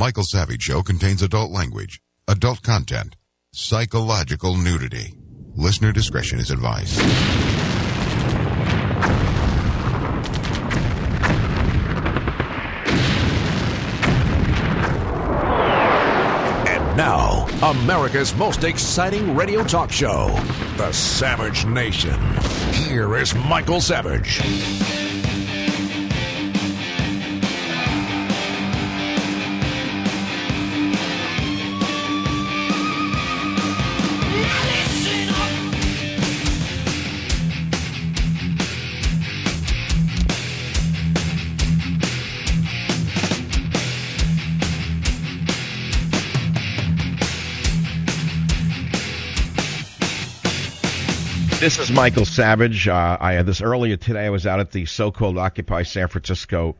Michael Savage Show contains adult language, adult content, psychological nudity. Listener discretion is advised. And now, America's most exciting radio talk show, The Savage Nation. Here is Michael Savage. This is Michael Savage. I had this earlier today. I was out at the so-called Occupy San Francisco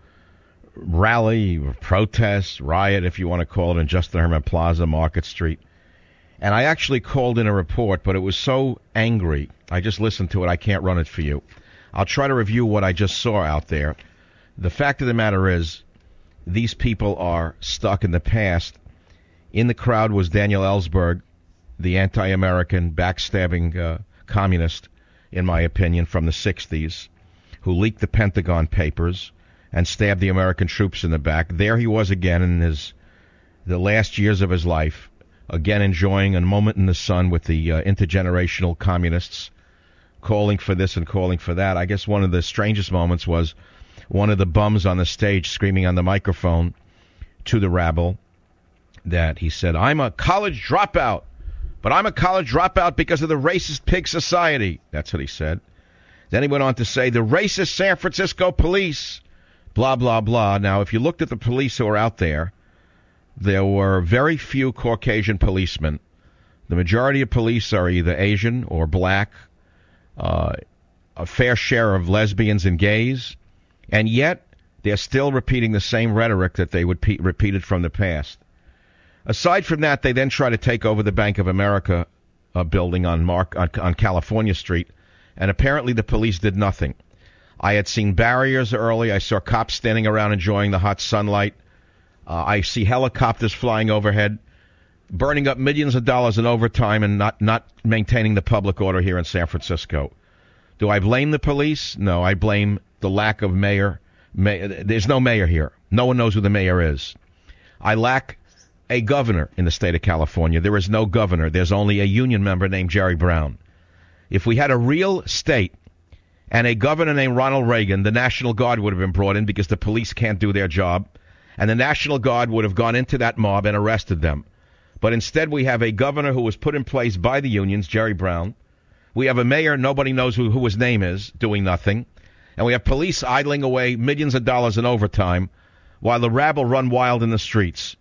rally, protest, riot, if you want to call it, in Justin Herman Plaza, Market Street. And I actually called in a report, but it was so angry. I just listened to it. I can't run it for you. I'll try to review what I just saw out there. The fact of the matter is, these people are stuck in the past. In the crowd was Daniel Ellsberg, the anti-American, backstabbing communist, in my opinion, from the 60s, who leaked the Pentagon Papers and stabbed the American troops in the back. There he was again in the last years of his life, again enjoying a moment in the sun with the intergenerational communists, calling for this and calling for that. I guess one of the strangest moments was one of the bums on the stage screaming on the microphone to the rabble that he said, "I'm a college dropout. But I'm a college dropout because of the racist pig society." That's what he said. Then he went on to say, "The racist San Francisco police," blah, blah, blah. Now, if you looked at the police who were out there, there were very few Caucasian policemen. The majority of police are either Asian or black, a fair share of lesbians and gays, and yet they're still repeating the same rhetoric that they would repeated from the past. Aside from that, they then try to take over the Bank of America building on California Street, and apparently the police did nothing. I had seen barriers early. I saw cops standing around enjoying the hot sunlight. I see helicopters flying overhead, burning up millions of dollars in overtime and not maintaining the public order here in San Francisco. Do I blame the police? No, I blame the lack of mayor. There's no mayor here. No one knows who the mayor is. I lack a governor in the state of California. There is no governor. There's only a union member named Jerry Brown. If we had a real state and a governor named Ronald Reagan, the National Guard would have been brought in because the police can't do their job, and the National Guard would have gone into that mob and arrested them. But instead we have a governor who was put in place by the unions, Jerry Brown. We have a mayor, nobody knows who his name is, doing nothing. And we have police idling away millions of dollars in overtime while the rabble run wild in the streets.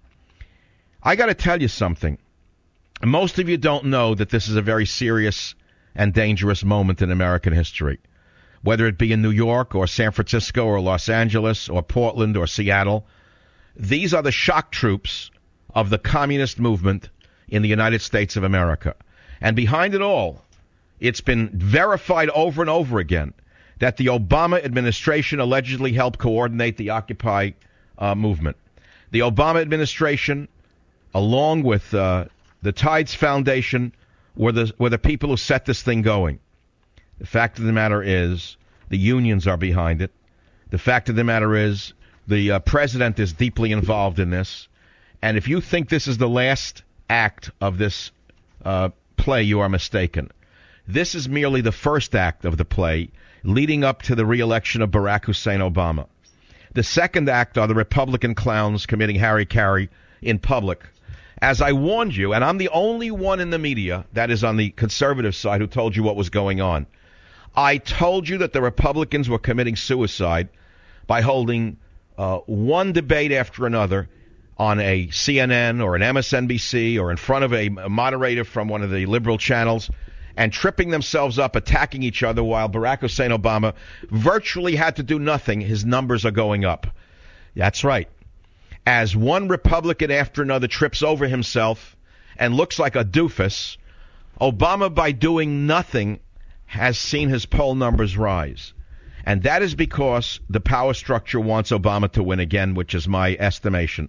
I got to tell you something. Most of you don't know that this is a very serious and dangerous moment in American history. Whether it be in New York or San Francisco or Los Angeles or Portland or Seattle, these are the shock troops of the communist movement in the United States of America. And behind it all, it's been verified over and over again that the Obama administration allegedly helped coordinate the Occupy movement. The Obama administration, along with the Tides Foundation, were the people who set this thing going. The fact of the matter is, the unions are behind it. The fact of the matter is, the president is deeply involved in this. And if you think this is the last act of this play, you are mistaken. This is merely the first act of the play leading up to the re-election of Barack Hussein Obama. The second act are the Republican clowns committing hara-kiri in public. As I warned you, and I'm the only one in the media that is on the conservative side who told you what was going on. I told you that the Republicans were committing suicide by holding one debate after another on a CNN or an MSNBC or in front of a moderator from one of the liberal channels and tripping themselves up, attacking each other while Barack Hussein Obama virtually had to do nothing. His numbers are going up. That's right. As one Republican after another trips over himself and looks like a doofus, Obama, by doing nothing, has seen his poll numbers rise. And that is because the power structure wants Obama to win again, which is my estimation.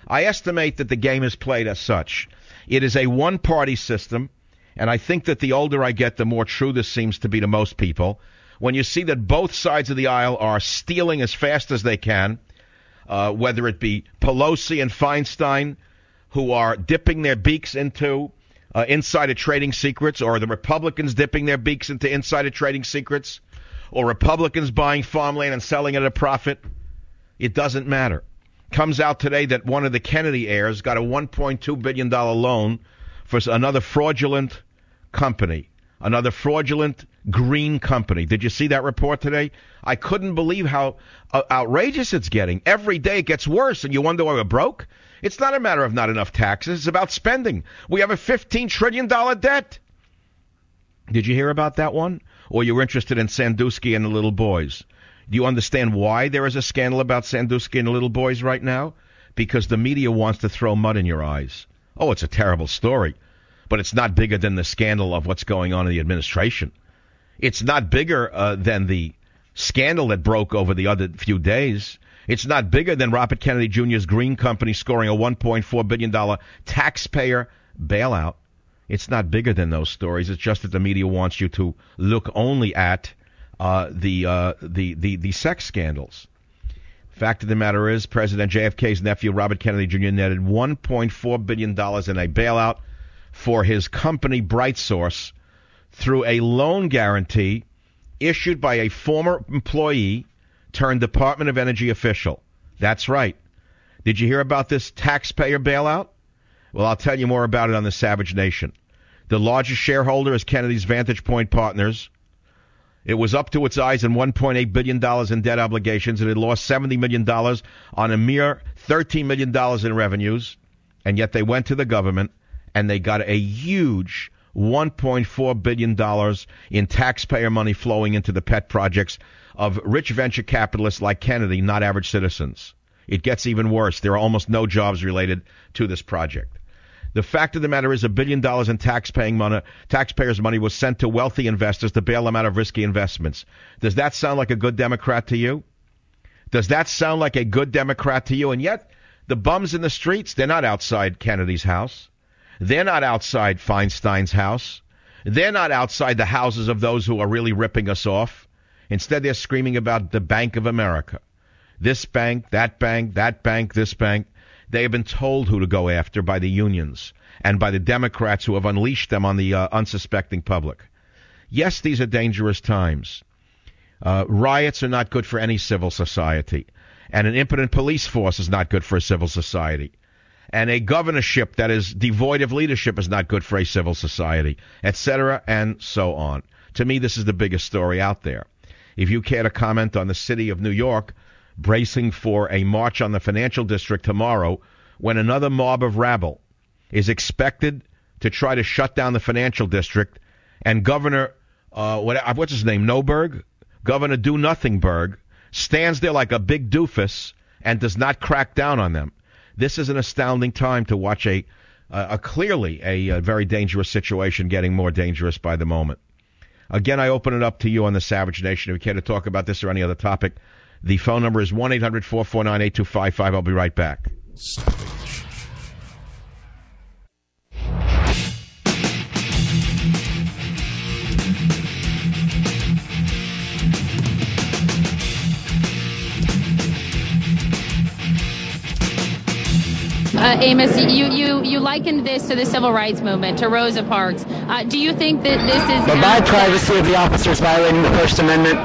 I estimate that the game is played as such. It is a one-party system, and I think that the older I get, the more true this seems to be to most people. When you see that both sides of the aisle are stealing as fast as they can, whether it be Pelosi and Feinstein, who are dipping their beaks into insider trading secrets, or the Republicans dipping their beaks into insider trading secrets, or Republicans buying farmland and selling it at a profit, it doesn't matter. Comes out today that one of the Kennedy heirs got a $1.2 billion loan for another fraudulent company, another fraudulent green company. Did you see that report today? I couldn't believe how outrageous it's getting. Every day it gets worse, and you wonder why we're broke? It's not a matter of not enough taxes. It's about spending. We have a $15 trillion debt. Did you hear about that one? Or you're interested in Sandusky and the little boys? Do you understand why there is a scandal about Sandusky and the little boys right now? Because the media wants to throw mud in your eyes. Oh, it's a terrible story, but it's not bigger than the scandal of what's going on in the administration. It's not bigger than the scandal that broke over the other few days. It's not bigger than Robert Kennedy Jr.'s Green Company scoring a $1.4 billion taxpayer bailout. It's not bigger than those stories. It's just that the media wants you to look only at the sex scandals. Fact of the matter is, President JFK's nephew, Robert Kennedy Jr., netted $1.4 billion in a bailout for his company, BrightSource, through a loan guarantee issued by a former employee turned Department of Energy official. That's right. Did you hear about this taxpayer bailout? Well, I'll tell you more about it on the Savage Nation. The largest shareholder is Kennedy's Vantage Point Partners. It was up to its eyes in $1.8 billion in debt obligations, and it lost $70 million on a mere $13 million in revenues, and yet they went to the government, and they got a huge $1.4 billion in taxpayer money flowing into the pet projects of rich venture capitalists like Kennedy, not average citizens. It gets even worse. There are almost no jobs related to this project. The fact of the matter is $1 billion in taxpayers' money was sent to wealthy investors to bail them out of risky investments. Does that sound like a good Democrat to you? Does that sound like a good Democrat to you? And yet, the bums in the streets, they're not outside Kennedy's house. They're not outside Feinstein's house. They're not outside the houses of those who are really ripping us off. Instead, they're screaming about the Bank of America. This bank, that bank, that bank, this bank. They have been told who to go after by the unions and by the Democrats who have unleashed them on the unsuspecting public. Yes, these are dangerous times. Riots are not good for any civil society. And an impotent police force is not good for a civil society. And a governorship that is devoid of leadership is not good for a civil society, etc., and so on. To me, this is the biggest story out there. If you care to comment on the city of New York bracing for a march on the financial district tomorrow, when another mob of rabble is expected to try to shut down the financial district, and Governor, what's his name, Noberg? Governor Do-Nothing-berg stands there like a big doofus and does not crack down on them. This is an astounding time to watch clearly a very dangerous situation getting more dangerous by the moment. Again, I open it up to you on the Savage Nation. If you care to talk about this or any other topic, the phone number is 1-800-449-8255. I'll be right back. Savage. Amos, you likened this to the civil rights movement, to Rosa Parks. Do you think that this is... But my privacy of the officers violating the First Amendment.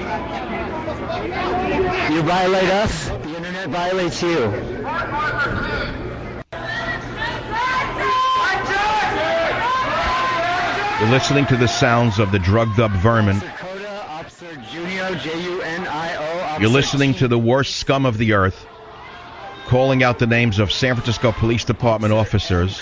You violate us, the internet violates you. You're listening to the sounds of the drugged-up vermin. You're listening to the worst scum of the earth, calling out the names of San Francisco Police Department officers,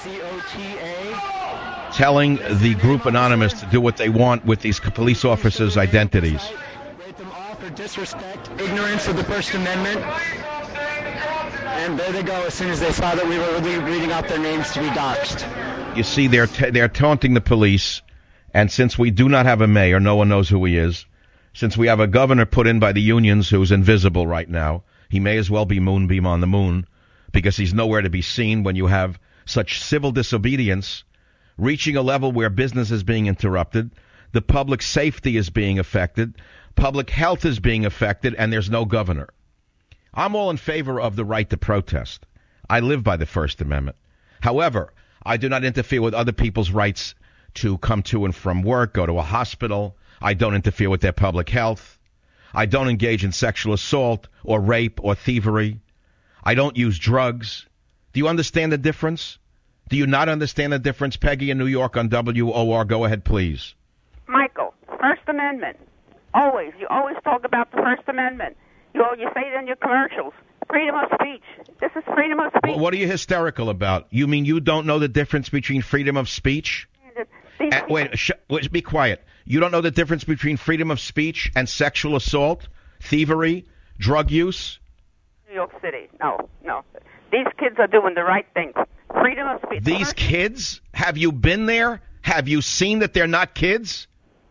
telling the group Anonymous to do what they want with these police officers' identities. Disrespect, ignorance of the First Amendment, and there they go as soon as they saw that we were reading out their names to be doxxed. You see, they're taunting the police, and since we do not have a mayor, no one knows who he is, since we have a governor put in by the unions who's invisible right now, he may as well be Moonbeam on the moon, because he's nowhere to be seen when you have such civil disobedience reaching a level where business is being interrupted, the public safety is being affected, public health is being affected, and there's no governor. I'm all in favor of the right to protest. I live by the First Amendment. However, I do not interfere with other people's rights to come to and from work, go to a hospital. I don't interfere with their public health. I don't engage in sexual assault or rape or thievery. I don't use drugs. Do you understand the difference? Do you not understand the difference? Peggy in New York on WOR. Go ahead, please. Michael, First Amendment. Always. You always talk about the First Amendment. You say it in your commercials. Freedom of speech. This is freedom of speech. What are you hysterical about? You mean you don't know the difference between freedom of speech? Wait, be quiet. You don't know the difference between freedom of speech and sexual assault, thievery, drug use? New York City. No. These kids are doing the right thing. Freedom of speech. These kids? Have you been there? Have you seen that they're not kids?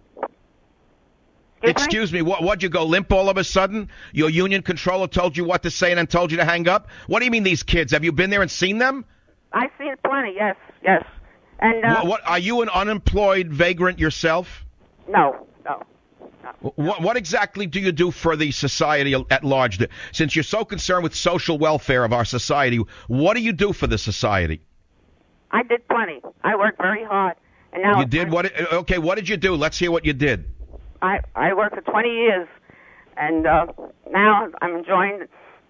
Excuse me, what'd you go limp all of a sudden? Your union controller told you what to say and then told you to hang up? What do you mean these kids? Have you been there and seen them? I've seen plenty, yes. And what are you an unemployed vagrant yourself? No. What exactly do you do for the society at large? Since you're so concerned with social welfare of our society, what do you do for the society? I did plenty. I worked very hard. And now you did what? Okay, what did you do? Let's hear what you did. I worked for 20 years, and now I'm enjoying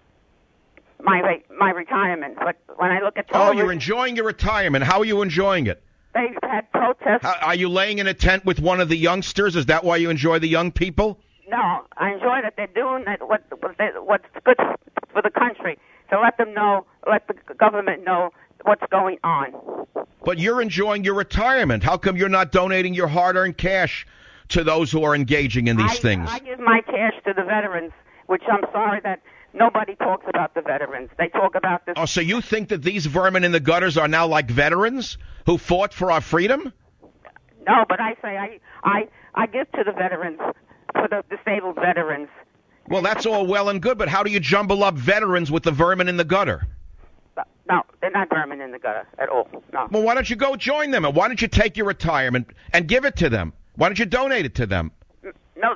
my retirement. But when I look at television, you're enjoying your retirement. How are you enjoying it? They've had protests. Are you laying in a tent with one of the youngsters? Is that why you enjoy the young people? No, I enjoy that they're doing what's good for the country. To let them know, let the government know what's going on. But you're enjoying your retirement. How come you're not donating your hard-earned cash to those who are engaging in these things? I give my cash to the veterans, which I'm sorry that nobody talks about the veterans. They talk about this. Oh, so you think that these vermin in the gutters are now like veterans who fought for our freedom? No, but I say I give to the veterans, for the disabled veterans. Well, that's all well and good, but how do you jumble up veterans with the vermin in the gutter? No, they're not vermin in the gutter at all. No. Well, why don't you go join them? And why don't you take your retirement and give it to them? Why don't you donate it to them? No,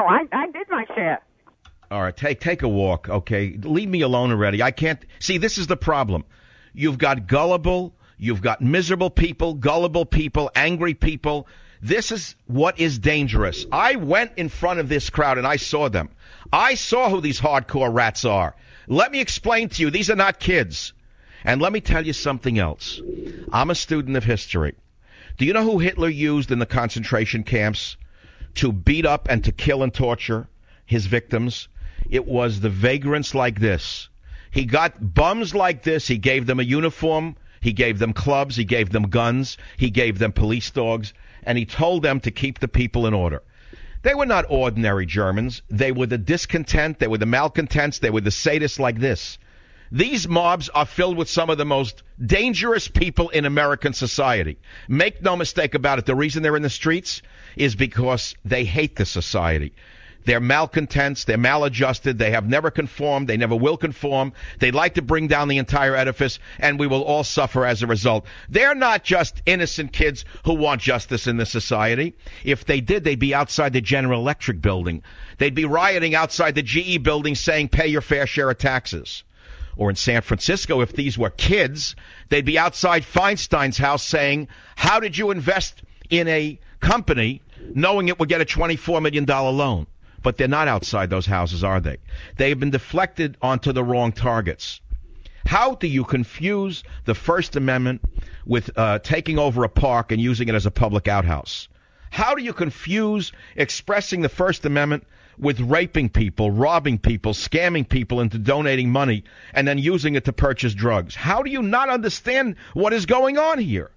I did my share. All right, take a walk, okay? Leave me alone already. I can't. See, this is the problem. You've got gullible, you've got miserable people, gullible people, angry people. This is what is dangerous. I went in front of this crowd and I saw them. I saw who these hardcore rats are. Let me explain to you, these are not kids. And let me tell you something else. I'm a student of history. Do you know who Hitler used in the concentration camps to beat up and to kill and torture his victims? It was the vagrants like this. He got bums like this. He gave them a uniform. He gave them clubs. He gave them guns. He gave them police dogs. And he told them to keep the people in order. They were not ordinary Germans. They were the discontent. They were the malcontents. They were the sadists like this. These mobs are filled with some of the most dangerous people in American society. Make no mistake about it. The reason they're in the streets is because they hate the society. They're malcontents. They're maladjusted. They have never conformed. They never will conform. They'd like to bring down the entire edifice, and we will all suffer as a result. They're not just innocent kids who want justice in the society. If they did, they'd be outside the General Electric building. They'd be rioting outside the GE building saying, pay your fair share of taxes. Or in San Francisco, if these were kids, they'd be outside Feinstein's house saying, how did you invest in a company knowing it would get a $24 million loan? But they're not outside those houses, are they? They've been deflected onto the wrong targets. How do you confuse the First Amendment with taking over a park and using it as a public outhouse? How do you confuse expressing the First Amendment with raping people, robbing people, scamming people into donating money, and then using it to purchase drugs? How do you not understand what is going on here?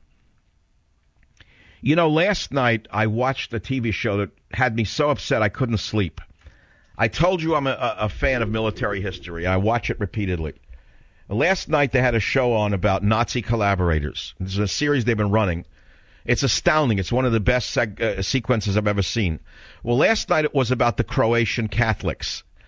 You know, last night I watched a TV show that had me so upset I couldn't sleep. I told you I'm a fan of military history. I watch it repeatedly. Last night they had a show on about Nazi collaborators. This is a series they've been running. It's astounding. It's one of the best sequences I've ever seen. Well, last night it was about the Croatian Catholics.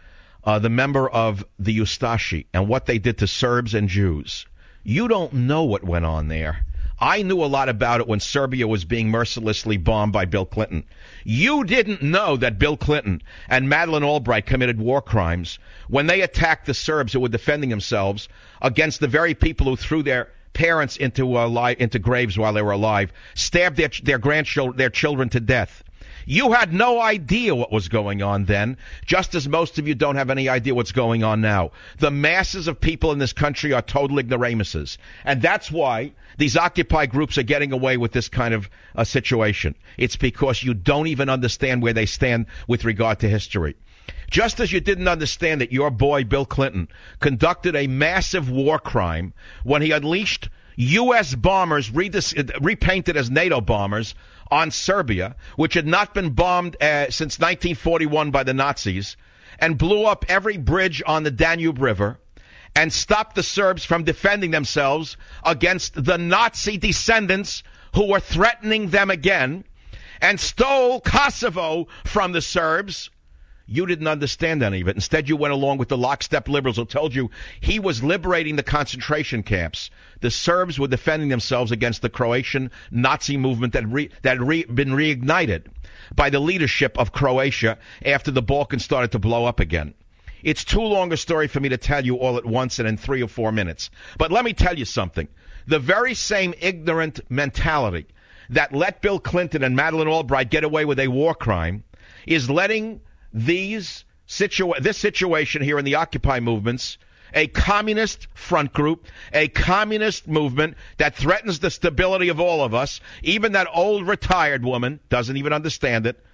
the member of the Ustashi, and what they did to Serbs and Jews. You don't know what went on there. I knew a lot about it when Serbia was being mercilessly bombed by Bill Clinton. You didn't know that Bill Clinton and Madeleine Albright committed war crimes when they attacked the Serbs who were defending themselves against the very people who threw their parents into graves while they were alive, stabbed their children to death. You had no idea what was going on then, just as most of you don't have any idea what's going on now. The masses of people in this country are total ignoramuses. And that's why these Occupy groups are getting away with this kind of situation. It's because you don't even understand where they stand with regard to history. Just as you didn't understand that your boy Bill Clinton conducted a massive war crime when he unleashed U.S. bombers repainted as NATO bombers on Serbia, which had not been bombed since 1941 by the Nazis, and blew up every bridge on the Danube River and stopped the Serbs from defending themselves against the Nazi descendants who were threatening them again, and stole Kosovo from the Serbs. You didn't understand any of it. Instead, you went along with the lockstep liberals who told you he was liberating the concentration camps. The Serbs were defending themselves against the Croatian Nazi movement that had been reignited by the leadership of Croatia after the Balkans started to blow up again. It's too long a story for me to tell you all at once and in 3 or 4 minutes. But let me tell you something. The very same ignorant mentality that let Bill Clinton and Madeleine Albright get away with a war crime is letting this situation here in the Occupy movements, a communist front group, a communist movement that threatens the stability of all of us. Even that old retired woman doesn't even understand it.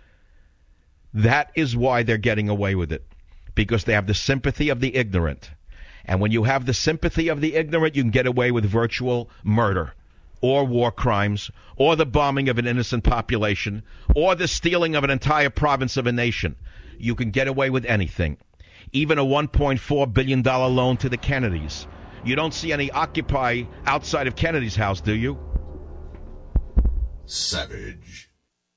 That is why they're getting away with it, because they have the sympathy of the ignorant. And when you have the sympathy of the ignorant, you can get away with virtual murder, or war crimes, or the bombing of an innocent population, or the stealing of an entire province of a nation. You can get away with anything. Even a $1.4 billion loan to the Kennedys. You don't see any Occupy outside of Kennedy's house, do you? Savage.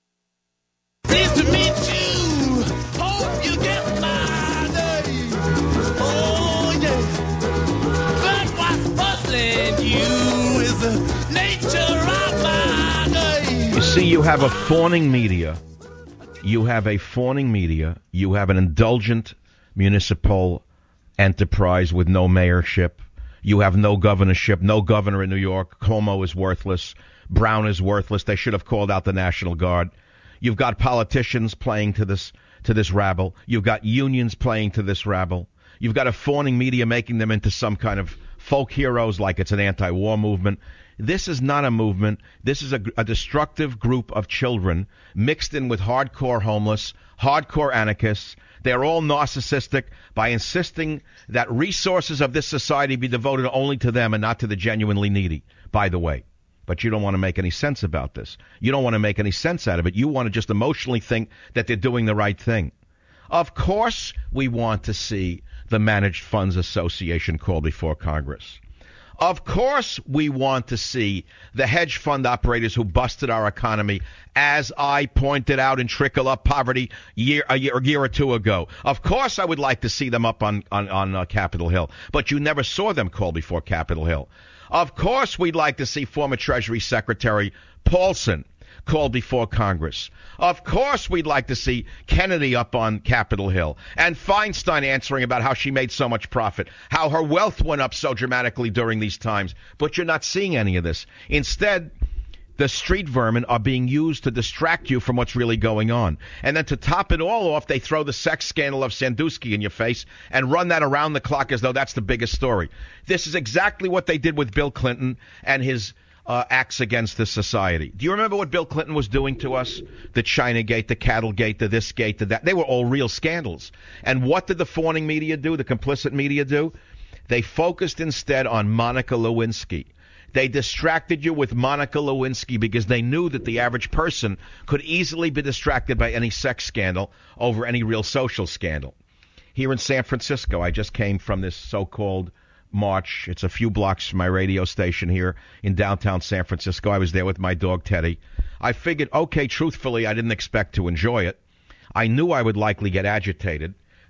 Pleased to meet you. Hope you get my name. Oh, yeah. But what's puzzling you is the nature of my name. You see, you have a fawning media. You have a fawning media. You have an indulgent municipal enterprise with no mayorship. You have no governorship, no governor in New York. Cuomo is worthless. Brown is worthless. They should have called out the National Guard. You've got politicians playing to this rabble. You've got unions playing to this rabble. You've got a fawning media making them into some kind of folk heroes like it's an anti-war movement. This is not a movement. This is a destructive group of children mixed in with hardcore homeless, hardcore anarchists. They're all narcissistic by insisting that resources of this society be devoted only to them and not to the genuinely needy, by the way. But you don't want to make any sense about this. You don't want to make any sense out of it. You want to just emotionally think that they're doing the right thing. Of course we want to see the Managed Funds Association called before Congress. Of course we want to see the hedge fund operators who busted our economy, as I pointed out in Trickle Up Poverty a year or two ago. Of course I would like to see them up on Capitol Hill, but you never saw them call before Capitol Hill. Of course we'd like to see former Treasury Secretary Paulson called before Congress. Of course we'd like to see Kennedy up on Capitol Hill and Feinstein answering about how she made so much profit, how her wealth went up so dramatically during these times. But you're not seeing any of this. Instead, the street vermin are being used to distract you from what's really going on. And then to top it all off, they throw the sex scandal of Sandusky in your face and run that around the clock as though that's the biggest story. This is exactly what they did with Bill Clinton and his acts against this society. Do you remember what Bill Clinton was doing to us? The Chinagate, the Cattlegate, the this gate, the that. They were all real scandals. And what did the fawning media do, the complicit media do? They focused instead on Monica Lewinsky. They distracted you with Monica Lewinsky because they knew that the average person could easily be distracted by any sex scandal over any real social scandal. Here in San Francisco, I just came from this so-called march. It's a few blocks from my radio station here in downtown San Francisco. I was there with my dog Teddy. I figured, okay, truthfully, I didn't expect to enjoy it. I knew I would likely get agitated.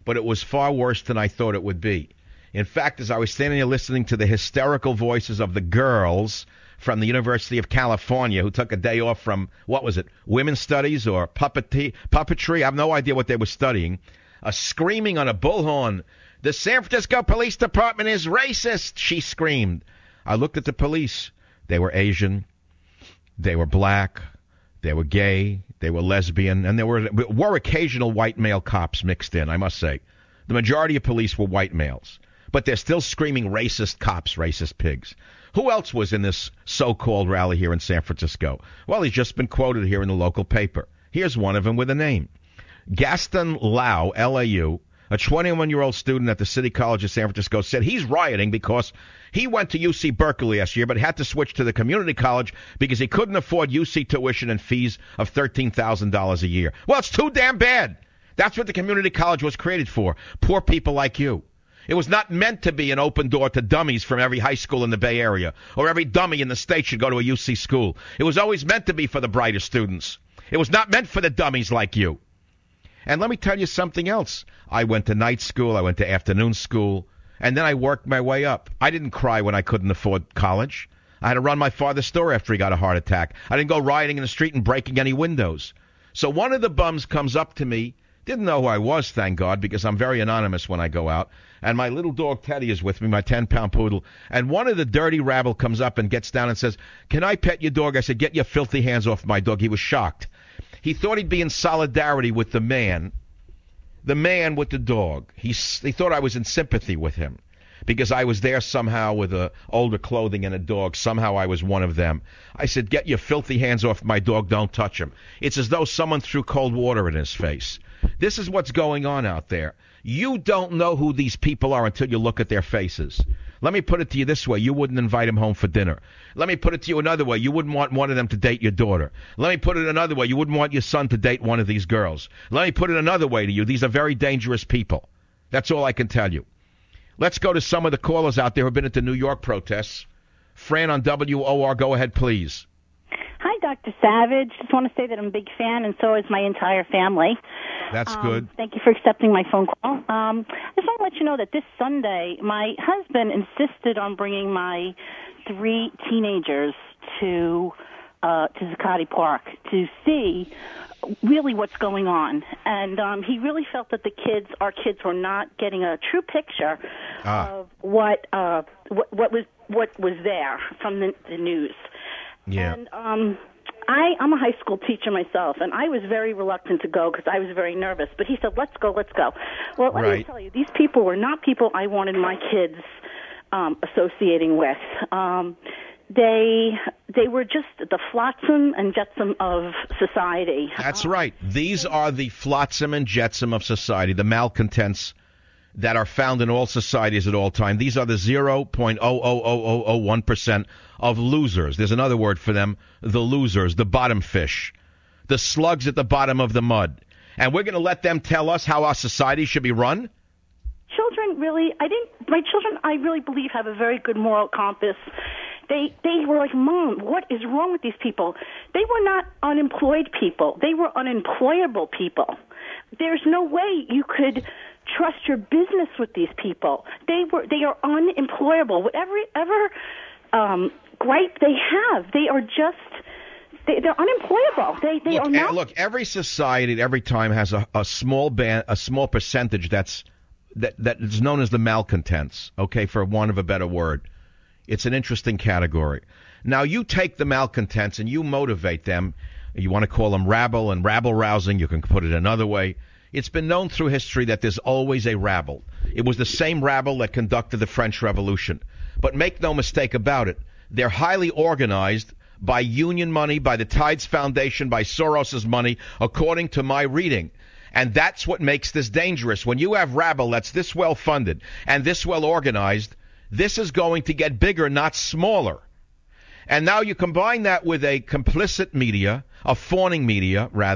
but it was far worse than I thought it would be. In fact, as I was standing there listening to the hysterical voices of the girls from the University of California who took a day off from, what was it, women's studies or puppetry? I have no idea what they were studying. Screaming on a bullhorn, "The San Francisco Police Department is racist," she screamed. I looked at the police. They were Asian, they were black, they were gay, they were lesbian, and there were occasional white male cops mixed in, I must say. The majority of police were white males. But they're still screaming racist cops, racist pigs. Who else was in this so-called rally here in San Francisco? Well, he's just been quoted here in the local paper. Here's one of them with a name. Gaston Lau, L-A-U, a 21-year-old student at the City College of San Francisco, said he's rioting because he went to UC Berkeley last year but had to switch to the community college because he couldn't afford UC tuition and fees of $13,000 a year. Well, it's too damn bad. That's what the community college was created for, poor people like you. It was not meant to be an open door to dummies from every high school in the Bay Area, or every dummy in the state should go to a UC school. It was always meant to be for the brightest students. It was not meant for the dummies like you. And let me tell you something else. I went to night school, I went to afternoon school, and then I worked my way up. I didn't cry when I couldn't afford college. I had to run my father's store after he got a heart attack. I didn't go rioting in the street and breaking any windows. So one of the bums comes up to me, didn't know who I was, thank God, because I'm very anonymous when I go out, and my little dog Teddy is with me, my 10-pound poodle, and one of the dirty rabble comes up and gets down and says, "Can I pet your dog?" I said, "Get your filthy hands off my dog." He was shocked. He thought he'd be in solidarity with the man with the dog. He thought I was in sympathy with him because I was there somehow with older clothing and a dog. Somehow I was one of them. I said, "Get your filthy hands off my dog. Don't touch him." It's as though someone threw cold water in his face. This is what's going on out there. You don't know who these people are until you look at their faces. Let me put it to you this way. You wouldn't invite them home for dinner. Let me put it to you another way. You wouldn't want one of them to date your daughter. Let me put it another way. You wouldn't want your son to date one of these girls. Let me put it another way to you. These are very dangerous people. That's all I can tell you. Let's go to some of the callers out there who have been at the New York protests. Fran on WOR, go ahead, please. Hi, Dr. Savage. Just want to say that I'm a big fan, and so is my entire family. That's good. Thank you for accepting my phone call. I just want to let you know that this Sunday, my husband insisted on bringing my 3 teenagers to Zuccotti Park to see really what's going on. And he really felt that our kids were not getting a true picture of what was there from the news. Yeah. And I'm a high school teacher myself, and I was very reluctant to go because I was very nervous. But he said, let's go. Well, let me tell you, these people were not people I wanted my kids associating with. They were just the flotsam and jetsam of society. That's right. These are the flotsam and jetsam of society, the malcontents that are found in all societies at all time. These are the 0.00001% of losers. There's another word for them, the losers, the bottom fish, the slugs at the bottom of the mud. And we're going to let them tell us how our society should be run? Children my children, I really believe, have a very good moral compass. They were like, Mom, what is wrong with these people? They were not unemployed people. They were unemployable people. There's no way you could trust your business with these people. They are unemployable. Whatever gripe they have, they are just they're unemployable. They are not. Look, every society at every time has a small percentage that is known as the malcontents. Okay, for want of a better word, it's an interesting category. Now you take the malcontents and you motivate them. You want to call them rabble and rabble rousing. You can put it another way. It's been known through history that there's always a rabble. It was the same rabble that conducted the French Revolution. But make no mistake about it, they're highly organized by union money, by the Tides Foundation, by Soros's money, according to my reading. And that's what makes this dangerous. When you have rabble that's this well funded and this well organized, this is going to get bigger, not smaller. And now you combine that with a complicit media, a fawning media, rather,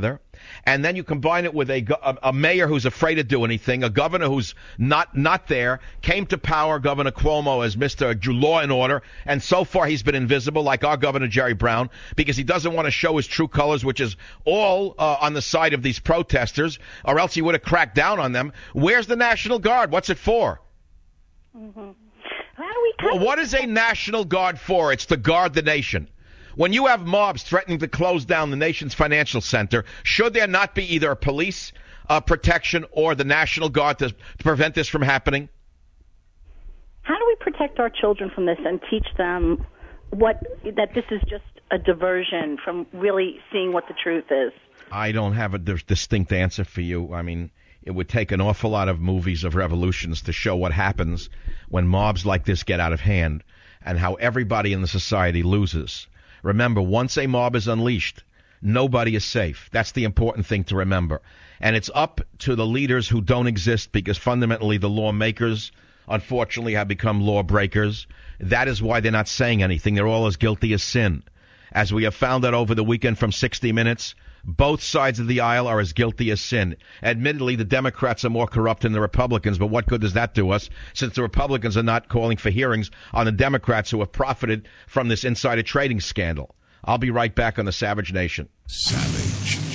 and then you combine it with a mayor who's afraid to do anything, a governor who's not there, came to power, Governor Cuomo, as Mr. Law and Order, and so far he's been invisible, like our Governor Jerry Brown, because he doesn't want to show his true colors, which is all on the side of these protesters, or else he would have cracked down on them. Where's the National Guard? What's it for? Mm-hmm. What is a National Guard for? It's to guard the nation. When you have mobs threatening to close down the nation's financial center, should there not be either a police protection or the National Guard to prevent this from happening? How do we protect our children from this and teach them that this is just a diversion from really seeing what the truth is? I don't have a distinct answer for you. I mean, it would take an awful lot of movies of revolutions to show what happens when mobs like this get out of hand and how everybody in the society loses. Remember, once a mob is unleashed, nobody is safe. That's the important thing to remember. And it's up to the leaders who don't exist, because fundamentally the lawmakers, unfortunately, have become lawbreakers. That is why they're not saying anything. They're all as guilty as sin. As we have found out over the weekend from 60 Minutes, both sides of the aisle are as guilty as sin. Admittedly, the Democrats are more corrupt than the Republicans, but what good does that do us, since the Republicans are not calling for hearings on the Democrats who have profited from this insider trading scandal? I'll be right back on the Savage Nation. Savage.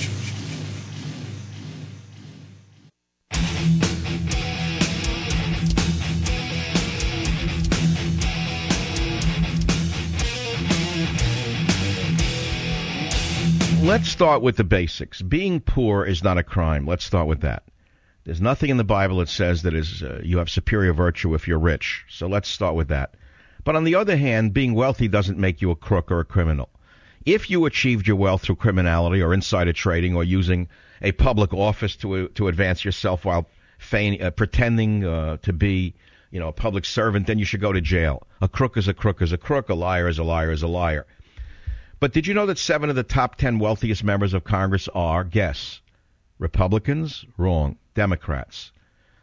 Let's start with the basics. Being poor is not a crime. Let's start with that. There's nothing in the Bible that says that you have superior virtue if you're rich. So let's start with that. But on the other hand, being wealthy doesn't make you a crook or a criminal. If you achieved your wealth through criminality or insider trading or using a public office to advance yourself while pretending to be, a public servant, then you should go to jail. A crook is a crook is a crook. A liar is a liar is a liar. But did you know that 7 of the top 10 wealthiest members of Congress are, guess, Republicans? Wrong. Democrats.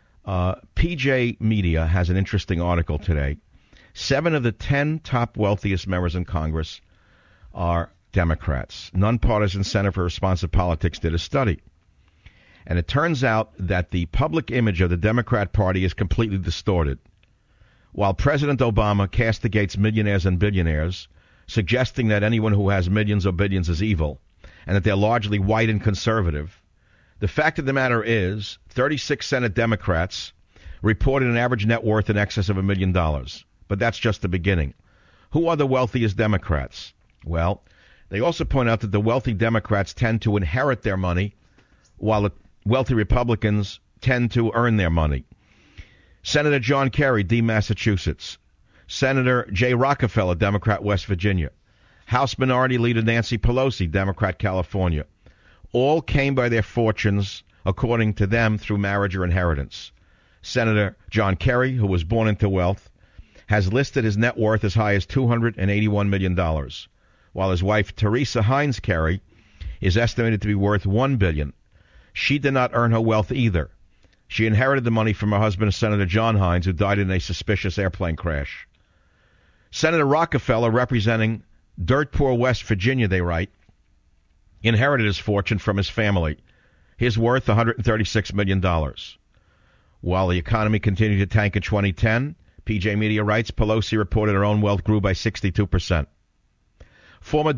PJ Media has an interesting article today. 7 of the 10 top wealthiest members in Congress are Democrats. Nonpartisan Center for Responsive Politics did a study. And it turns out that the public image of the Democrat Party is completely distorted. While President Obama castigates millionaires and billionaires, suggesting that anyone who has millions or billions is evil, and that they're largely white and conservative, the fact of the matter is 36 Senate Democrats reported an average net worth in excess of $1 million. But that's just the beginning. Who are the wealthiest Democrats? Well, they also point out that the wealthy Democrats tend to inherit their money, while the wealthy Republicans tend to earn their money. Senator John Kerry, D. Massachusetts. Senator Jay Rockefeller, Democrat, West Virginia. House Minority Leader Nancy Pelosi, Democrat, California. All came by their fortunes, according to them, through marriage or inheritance. Senator John Kerry, who was born into wealth, has listed his net worth as high as $281 million, while his wife, Teresa Heinz Kerry, is estimated to be worth $1 billion. She did not earn her wealth either. She inherited the money from her husband, Senator John Heinz, who died in a suspicious airplane crash. Senator Rockefeller, representing dirt poor West Virginia, they write, inherited his fortune from his family. His worth, $136 million. While the economy continued to tank in 2010, PJ Media writes, Pelosi reported her own wealth grew by 62%. Former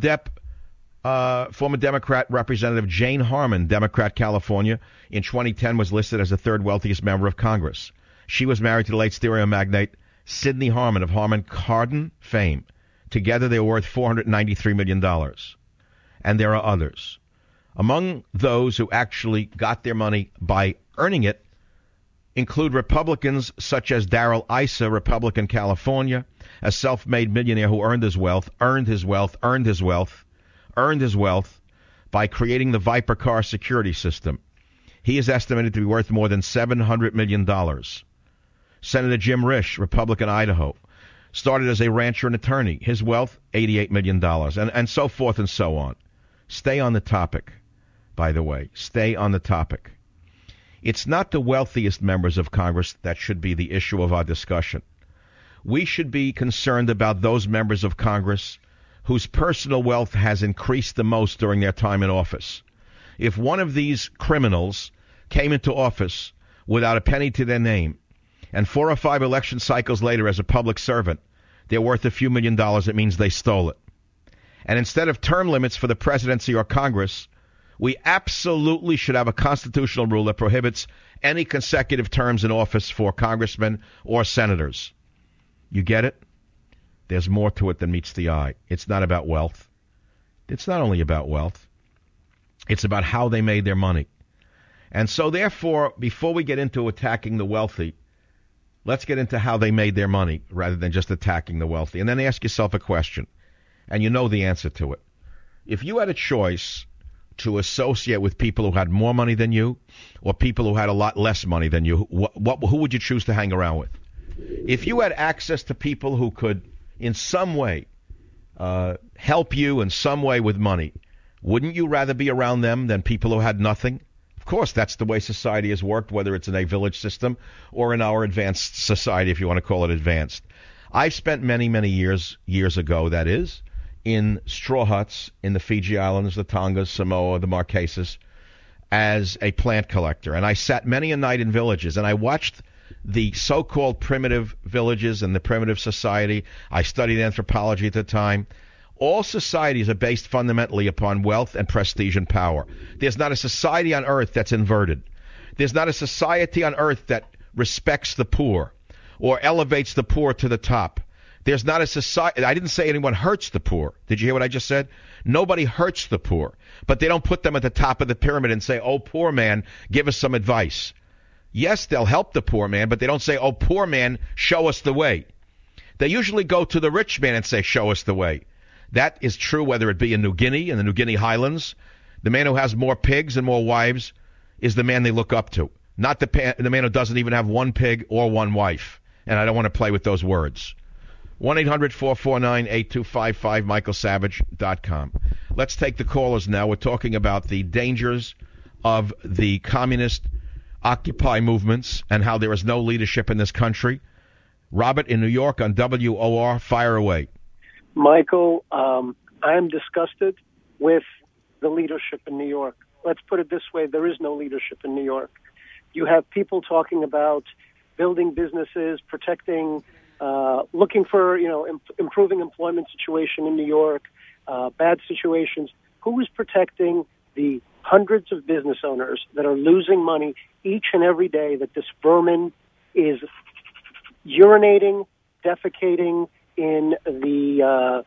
Democrat Representative Jane Harman, Democrat, California, in 2010 was listed as the third wealthiest member of Congress. She was married to the late stereo magnate Sidney Harman of Harman Kardon fame. Together they were worth $493 million. And there are others. Among those who actually got their money by earning it include Republicans such as Darrell Issa, Republican, California, a self-made millionaire who earned his wealth by creating the Viper car security system. He is estimated to be worth more than $700 million. Senator Jim Risch, Republican, Idaho, started as a rancher and attorney. His wealth, $88 million, and so forth and so on. Stay on the topic, by the way. Stay on the topic. It's not the wealthiest members of Congress that should be the issue of our discussion. We should be concerned about those members of Congress whose personal wealth has increased the most during their time in office. if one of these criminals came into office without a penny to their name, and 4 or 5 election cycles later as a public servant, they're worth a few $1 million, it means they stole it. And instead of term limits for the presidency or Congress, we absolutely should have a constitutional rule that prohibits any consecutive terms in office for congressmen or senators. You get it? There's more to it than meets the eye. It's not about wealth. It's not only about wealth. It's about how they made their money. And so, therefore, before we get into attacking the wealthy, let's get into how they made their money rather than just attacking the wealthy. And then ask yourself a question, and you know the answer to it. If you had a choice to associate with people who had more money than you or people who had a lot less money than you, who would you choose to hang around with? If you had access to people who could in some way help you in some way with money, wouldn't you rather be around them than people who had nothing? Of course, that's the way society has worked, whether it's in a village system or in our advanced society, if you want to call it advanced. I've spent many, many years ago, that is, in straw huts in the Fiji Islands, the Tongas, Samoa, the Marquesas, as a plant collector. And I sat many a night in villages, and I watched the so-called primitive villages and the primitive society. I studied anthropology at the time. All societies are based fundamentally upon wealth and prestige and power. There's not a society on earth that's inverted. There's not a society on earth that respects the poor or elevates the poor to the top. There's not a society. I didn't say anyone hurts the poor. Did you hear what I just said? Nobody hurts the poor, but they don't put them at the top of the pyramid and say, "Oh, poor man, give us some advice." Yes, they'll help the poor man, but they don't say, "Oh, poor man, show us the way." They usually go to the rich man and say, "Show us the way." That is true whether it be in New Guinea, in the New Guinea Highlands. The man who has more pigs and more wives is the man they look up to, not the man who doesn't even have one pig or one wife. And I don't want to play with those words. 1-800-449-8255, michaelsavage.com. Let's take the callers now. We're talking about the dangers of the communist Occupy movements and how there is no leadership in this country. Robert in New York on WOR, fire away. Michael, I'm disgusted with the leadership in New York. Let's put it this way. There is no leadership in New York. You have people talking about building businesses, protecting, looking for, improving employment situation in New York, bad situations. Who is protecting the hundreds of business owners that are losing money each and every day that this vermin is urinating, defecating in the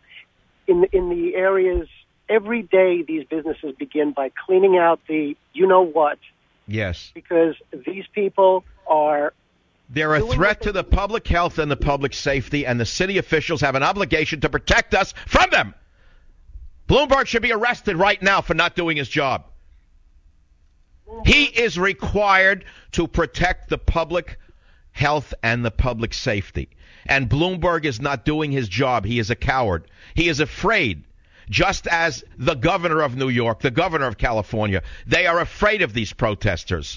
areas? Every day these businesses begin by cleaning out the you-know-what. Yes. Because these people are... They're a threat to the public health and the public safety, and the city officials have an obligation to protect us from them. Bloomberg should be arrested right now for not doing his job. He is required to protect the public health and the public safety. And Bloomberg is not doing his job. He is a coward. He is afraid, just as the governor of New York, the governor of California. They are afraid of these protesters.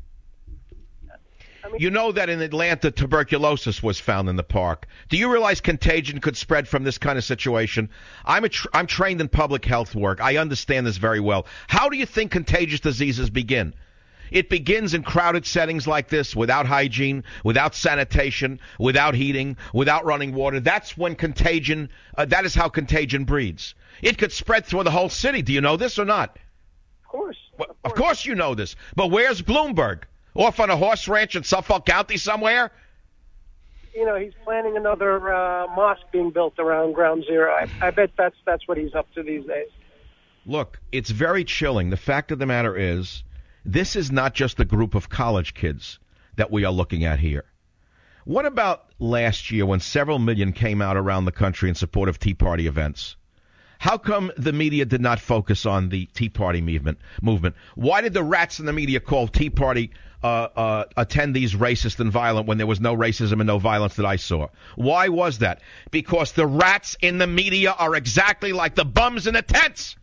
You know that in Atlanta, tuberculosis was found in the park. Do you realize contagion could spread from this kind of situation? I'm trained in public health work. I understand this very well. How do you think contagious diseases begin? It begins in crowded settings like this, without hygiene, without sanitation, without heating, without running water. That's when contagion, that is how contagion breeds. It could spread through the whole city. Do you know this or not? Of course. Of course you know this. But where's Bloomberg? Off on a horse ranch in Suffolk County somewhere? He's planning another mosque being built around Ground Zero. I bet that's what he's up to these days. Look, it's very chilling. The fact of the matter is, this is not just a group of college kids that we are looking at here. What about last year when several million came out around the country in support of Tea Party events? How come the media did not focus on the Tea Party movement? Why did the rats in the media call Tea Party attendees racist and violent when there was no racism and no violence that I saw? Why was that? Because the rats in the media are exactly like the bums in the tents.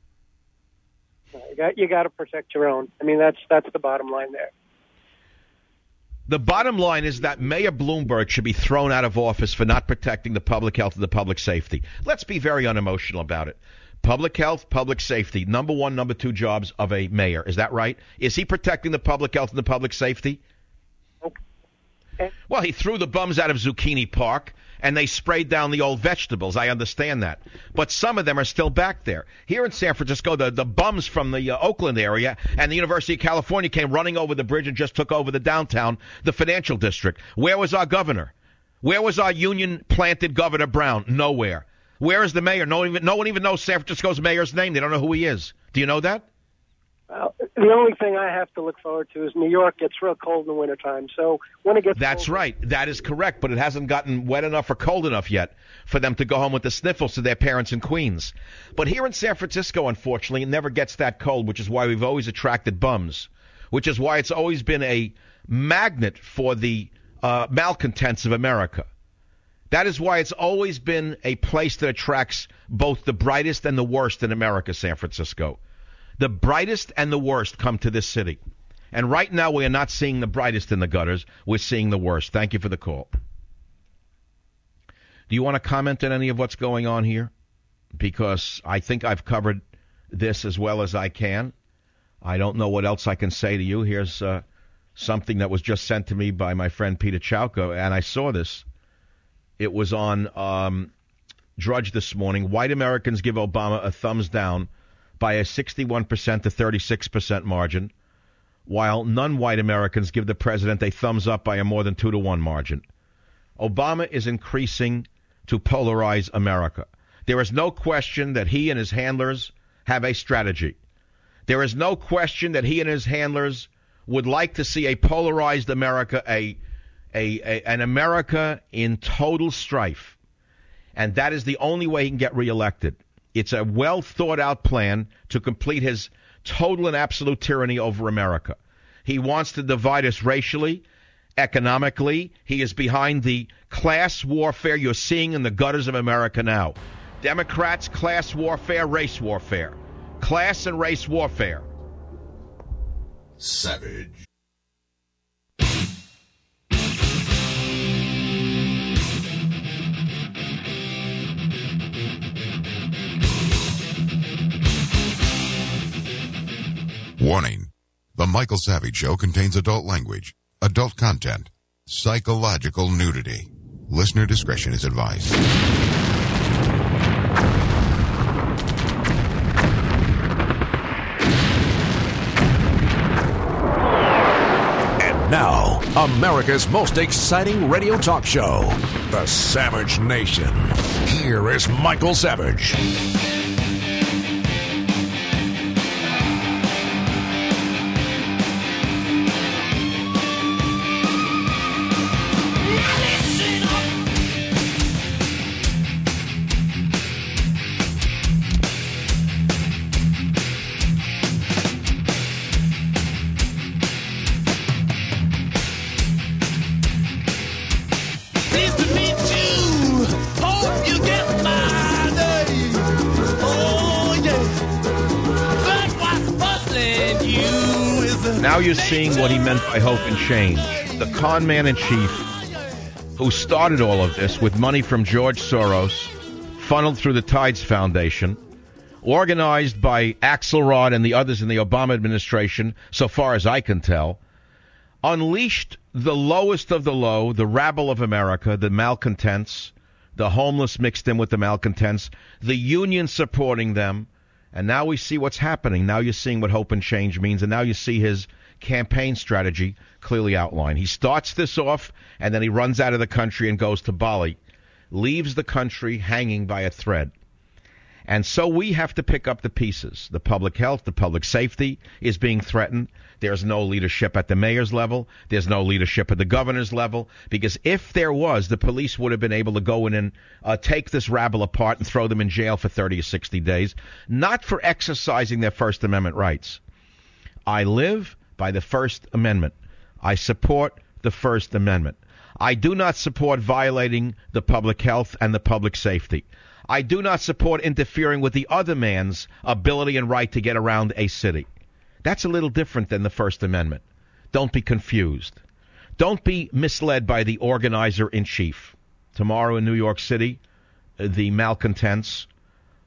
You got to protect your own. I mean, that's the bottom line there. The bottom line is that Mayor Bloomberg should be thrown out of office for not protecting the public health and the public safety. Let's be very unemotional about it. Public health, public safety, number one, number two jobs of a mayor. Is that right? Is he protecting the public health and the public safety? Okay. Well, he threw the bums out of Zucchini Park, and they sprayed down the old vegetables. I understand that. But some of them are still back there. Here in San Francisco, the bums from the Oakland area and the University of California came running over the bridge and just took over the downtown, the financial district. Where was our governor? Where was our union-planted Governor Brown? Nowhere. Where is the mayor? No one even knows San Francisco's mayor's name. They don't know who he is. Do you know that? The only thing I have to look forward to is New York gets real cold in the wintertime. So when it gets That's colder, right. That is correct. But it hasn't gotten wet enough or cold enough yet for them to go home with the sniffles to their parents in Queens. But here in San Francisco, unfortunately, it never gets that cold, which is why we've always attracted bums, which is why it's always been a magnet for the malcontents of America. That is why it's always been a place that attracts both the brightest and the worst in America, San Francisco. The brightest and the worst come to this city. And right now we are not seeing the brightest in the gutters. We're seeing the worst. Thank you for the call. Do you want to comment on any of what's going on here? Because I think I've covered this as well as I can. I don't know what else I can say to you. Here's something that was just sent to me by my friend Peter Chauko, and I saw this. It was on Drudge this morning. White Americans give Obama a thumbs down by a 61% to 36% margin, while non-white Americans give the president a thumbs up by a more than 2-to-1 margin. Obama is increasing to polarize America. There is no question that he and his handlers have a strategy. There is no question that he and his handlers would like to see a polarized America, an America in total strife. And that is the only way he can get reelected. It's a well-thought-out plan to complete his total and absolute tyranny over America. He wants to divide us racially, economically. He is behind the class warfare you're seeing in the gutters of America now. Democrats, class warfare, race warfare. Class and race warfare. Savage. Warning. The Michael Savage Show contains adult language, adult content, psychological nudity. Listener discretion is advised. And now, America's most exciting radio talk show, The Savage Nation. Here is Michael Savage. Now you're seeing what he meant by hope and change. The con man in chief who started all of this with money from George Soros, funneled through the Tides Foundation, organized by Axelrod and the others in the Obama administration, so far as I can tell, unleashed the lowest of the low, the rabble of America, the malcontents, the homeless mixed in with the malcontents, the union supporting them. And now we see what's happening. Now you're seeing what hope and change means, and now you see his campaign strategy clearly outlined. He starts this off, and then he runs out of the country and goes to Bali, leaves the country hanging by a thread. And so we have to pick up the pieces. The public health, the public safety is being threatened. There's no leadership at the mayor's level. There's no leadership at the governor's level. Because if there was, the police would have been able to go in and take this rabble apart and throw them in jail for 30 or 60 days, not for exercising their First Amendment rights. I live by the First Amendment. I support the First Amendment. I do not support violating the public health and the public safety. I do not support interfering with the other man's ability and right to get around a city. That's a little different than the First Amendment. Don't be confused. Don't be misled by the organizer-in-chief. Tomorrow in New York City, the malcontents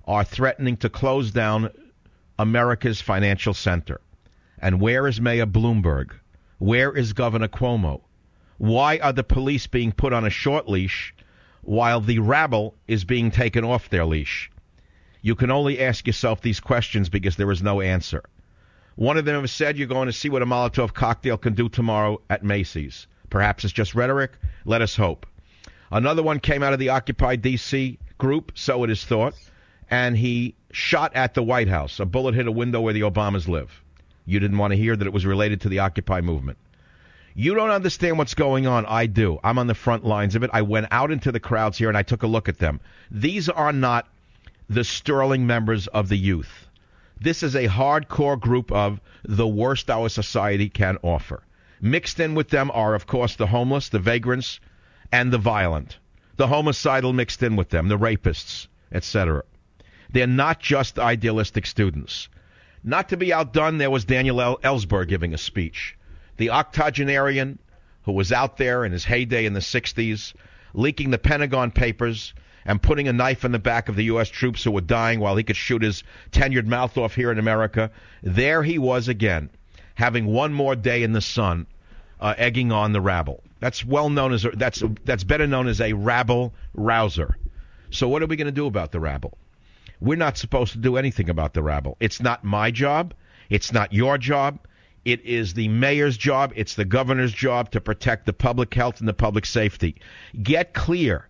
are threatening to close down America's financial center. And where is Mayor Bloomberg? Where is Governor Cuomo? Why are the police being put on a short leash while the rabble is being taken off their leash? You can only ask yourself these questions because there is no answer. One of them has said you're going to see what a Molotov cocktail can do tomorrow at Macy's. Perhaps it's just rhetoric. Let us hope. Another one came out of the Occupy D.C. group, so it is thought, and he shot at the White House. A bullet hit a window where the Obamas live. You didn't want to hear that it was related to the Occupy movement. You don't understand what's going on. I do. I'm on the front lines of it. I went out into the crowds here and I took a look at them. These are not the sterling members of the youth. This is a hardcore group of the worst our society can offer. Mixed in with them are, of course, the homeless, the vagrants, and the violent. The homicidal mixed in with them, the rapists, etc. They're not just idealistic students. Not to be outdone, there was Daniel Ellsberg giving a speech. The octogenarian who was out there in his heyday in the 60s, leaking the Pentagon Papers and putting a knife in the back of the U.S. troops who were dying while he could shoot his tenured mouth off here in America. There he was again, having one more day in the sun, egging on the rabble. That's well known as that's better known as a rabble rouser. So what are we going to do about the rabble? We're not supposed to do anything about the rabble. It's not my job. It's not your job. It is the mayor's job. It's the governor's job to protect the public health and the public safety. Get clear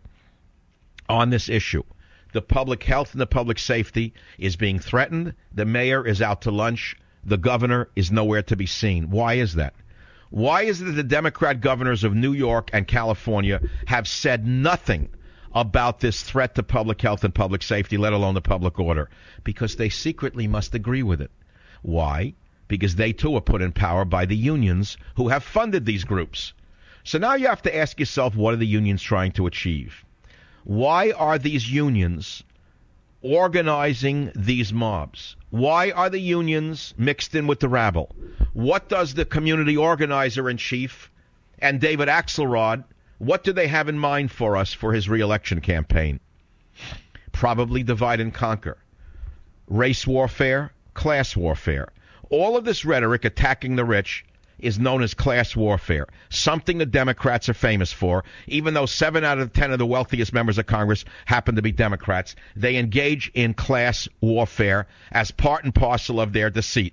on this issue. The public health and the public safety is being threatened. The mayor is out to lunch. The governor is nowhere to be seen. Why is that? Why is it that the Democrat governors of New York and California have said nothing about this threat to public health and public safety, let alone the public order? Because they secretly must agree with it. Why? Because they too are put in power by the unions who have funded these groups. So now you have to ask yourself, what are the unions trying to achieve? Why are these unions organizing these mobs? Why are the unions mixed in with the rabble? What does the community organizer-in-chief and David Axelrod, what do they have in mind for us for his re-election campaign? Probably divide and conquer. Race warfare, class warfare. All of this rhetoric attacking the rich is known as class warfare, something the Democrats are famous for. Even though 7 out of 10 of the wealthiest members of Congress happen to be Democrats, they engage in class warfare as part and parcel of their deceit.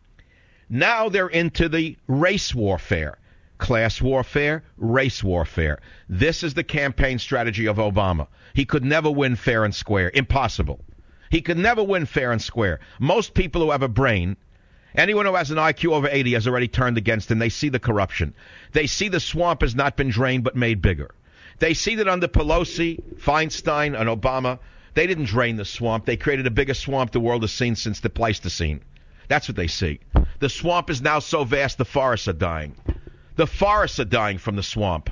Now they're into the race warfare. Class warfare, race warfare. This is the campaign strategy of Obama. He could never win fair and square. Impossible. He could never win fair and square. Most people who have a brain, anyone who has an IQ over 80 has already turned against him. They see the corruption. They see the swamp has not been drained but made bigger. They see that under Pelosi, Feinstein, and Obama, they didn't drain the swamp. They created a bigger swamp the world has seen since the Pleistocene. That's what they see. The swamp is now so vast the forests are dying. The forests are dying from the swamp.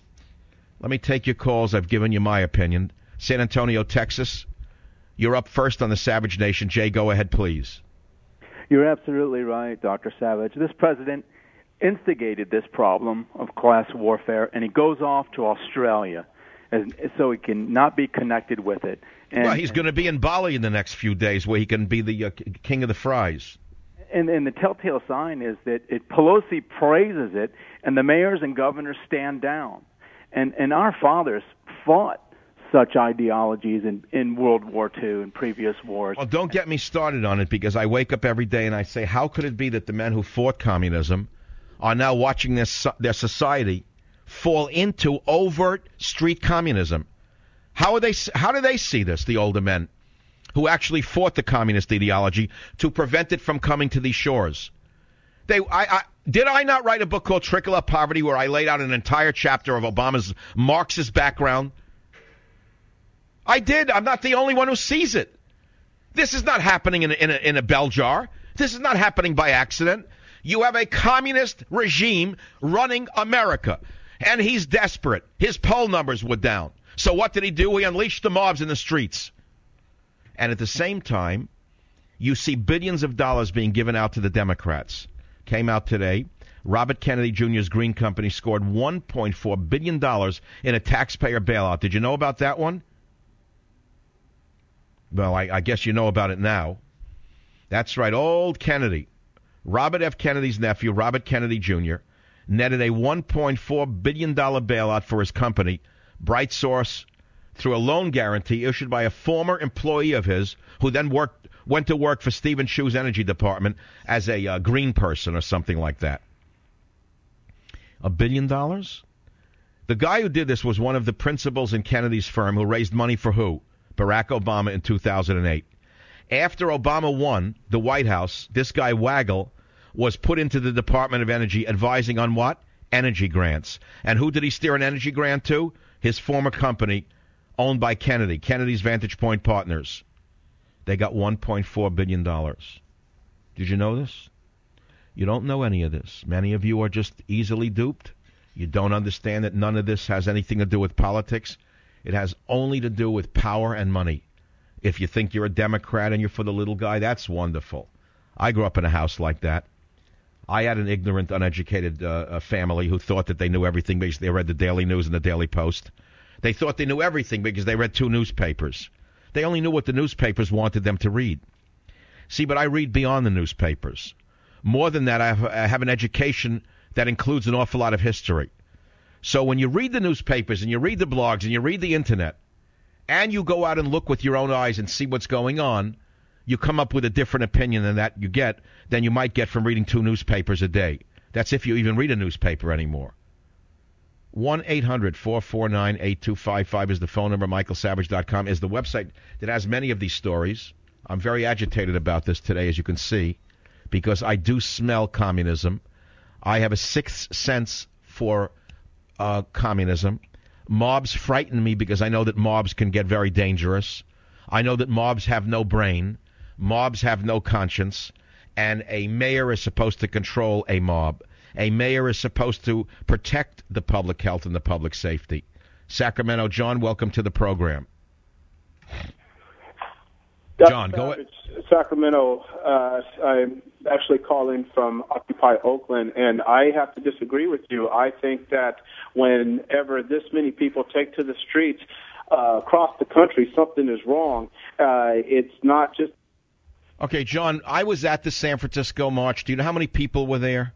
Let me take your calls. I've given you my opinion. San Antonio, Texas. You're up first on the Savage Nation. Jay, go ahead, please. You're absolutely right, Dr. Savage. This president instigated this problem of class warfare, and he goes off to Australia so he can not be connected with it. Well, he's going to be in Bali in the next few days where he can be the king of the fries. And the telltale sign is that Pelosi praises it, and the mayors and governors stand down. And our fathers fought such ideologies in World War II and previous wars. Well, don't get me started on it, because I wake up every day and I say, how could it be that the men who fought communism are now watching their society fall into overt street communism? How do they see this, the older men who actually fought the communist ideology to prevent it from coming to these shores? Did I not write a book called Trickle Up Poverty where I laid out an entire chapter of Obama's Marxist background? I did. I'm not the only one who sees it. This is not happening in a bell jar. This is not happening by accident. You have a communist regime running America, and he's desperate. His poll numbers were down. So what did he do? He unleashed the mobs in the streets. And at the same time, you see billions of dollars being given out to the Democrats. Came out today. Robert Kennedy Jr.'s Green Company scored $1.4 billion in a taxpayer bailout. Did you know about that one? Well, I guess you know about it now. That's right, old Kennedy. Robert F. Kennedy's nephew, Robert Kennedy Jr., netted a $1.4 billion bailout for his company, Bright Source, through a loan guarantee issued by a former employee of his who then went to work for Stephen Chu's energy department as a green person or something like that. $1 billion? The guy who did this was one of the principals in Kennedy's firm who raised money for who? Barack Obama in 2008. After Obama won the White House, this guy Wagle was put into the Department of Energy advising on what? Energy grants. And who did he steer an energy grant to? His former company owned by Kennedy, Kennedy's Vantage Point Partners. They got $1.4 billion. Did you know this? You don't know any of this. Many of you are just easily duped. You don't understand that none of this has anything to do with politics. It has only to do with power and money. If you think you're a Democrat and you're for the little guy, that's wonderful. I grew up in a house like that. I had an ignorant, uneducated family who thought that they knew everything because they read the Daily News and the Daily Post. They thought they knew everything because they read 2 newspapers. They only knew what the newspapers wanted them to read. See, but I read beyond the newspapers. More than that, I have an education that includes an awful lot of history. So when you read the newspapers and you read the blogs and you read the Internet and you go out and look with your own eyes and see what's going on, you come up with a different opinion than you might get from reading 2 newspapers a day. That's if you even read a newspaper anymore. 1-800-449-8255 is the phone number. MichaelSavage.com is the website that has many of these stories. I'm very agitated about this today, as you can see, because I do smell communism. I have a 6th sense for communism. Mobs frighten me because I know that mobs can get very dangerous. I know that mobs have no brain. Mobs have no conscience. And a mayor is supposed to control a mob. A mayor is supposed to protect the public health and the public safety. Sacramento, John, welcome to the program. John, go ahead. Sacramento, I'm actually calling from Occupy Oakland, and I have to disagree with you. I think that whenever this many people take to the streets across the country, something is wrong. It's not just... Okay, John, I was at the San Francisco March. Do you know how many people were there?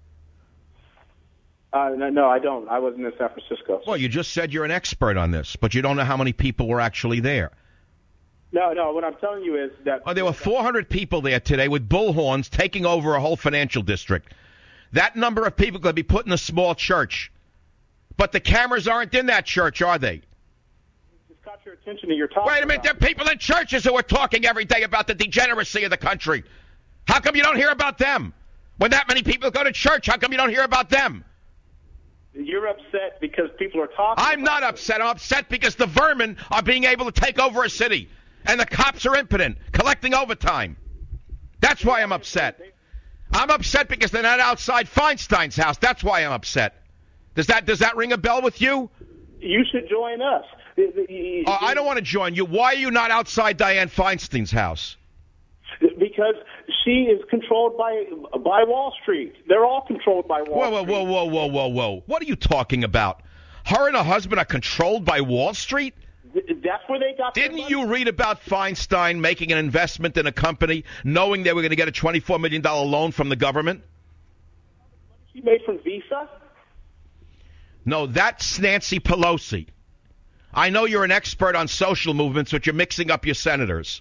No, I don't. I wasn't in San Francisco. Well, you just said you're an expert on this, but you don't know how many people were actually there. No, what I'm telling you is that... Oh, there were 400 people there today with bullhorns taking over a whole financial district. That number of people could be put in a small church. But the cameras aren't in that church, are they? Just caught your attention and you're talking. Wait a minute, there are people in churches who are talking every day about the degeneracy of the country. How come you don't hear about them? When that many people go to church, how come you don't hear about them? You're upset because people are talking. I'm not upset. I'm upset because the vermin are being able to take over a city. And the cops are impotent, collecting overtime. That's why I'm upset. I'm upset because they're not outside Feinstein's house. That's why I'm upset. Does that ring a bell with you? You should join us. I don't want to join you. Why are you not outside Dianne Feinstein's house? Because she is controlled by Wall Street. They're all controlled by Wall Street. Whoa. What are you talking about? Her and her husband are controlled by Wall Street? That's where they got. Didn't you read about Feinstein making an investment in a company, knowing they were going to get a $24 million loan from the government? She made from Visa? No, that's Nancy Pelosi. I know you're an expert on social movements, but you're mixing up your senators.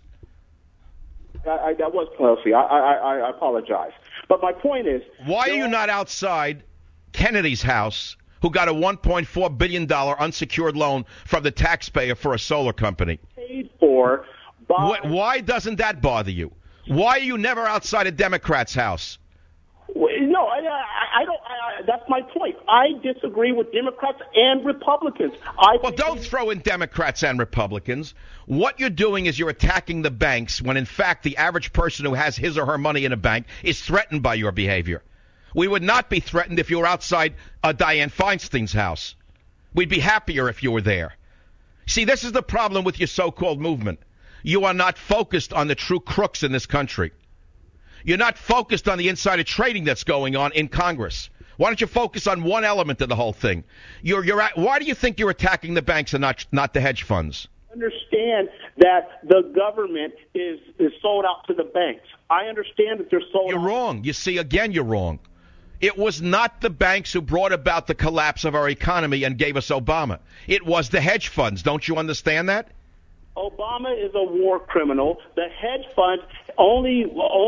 That was Pelosi. I apologize. But my point is... Why are you not outside Kennedy's house, who got a $1.4 billion unsecured loan from the taxpayer for a solar company? Paid for by... Why doesn't that bother you? Why are you never outside a Democrat's house? No, I don't. That's my point. I disagree with Democrats and Republicans. Well, don't throw in Democrats and Republicans. What you're doing is you're attacking the banks when, in fact, the average person who has his or her money in a bank is threatened by your behavior. We would not be threatened if you were outside Dianne Feinstein's house. We'd be happier if you were there. See, this is the problem with your so-called movement. You are not focused on the true crooks in this country. You're not focused on the insider trading that's going on in Congress. Why don't you focus on one element of the whole thing? Why do you think you're attacking the banks and not the hedge funds? understand that the government is sold out to the banks. I understand that they're sold You're out. wrong. You see, again, you're wrong. It was not the banks who brought about the collapse of our economy and gave us Obama. It was the hedge funds. Don't you understand that? Obama is a war criminal. The hedge funds only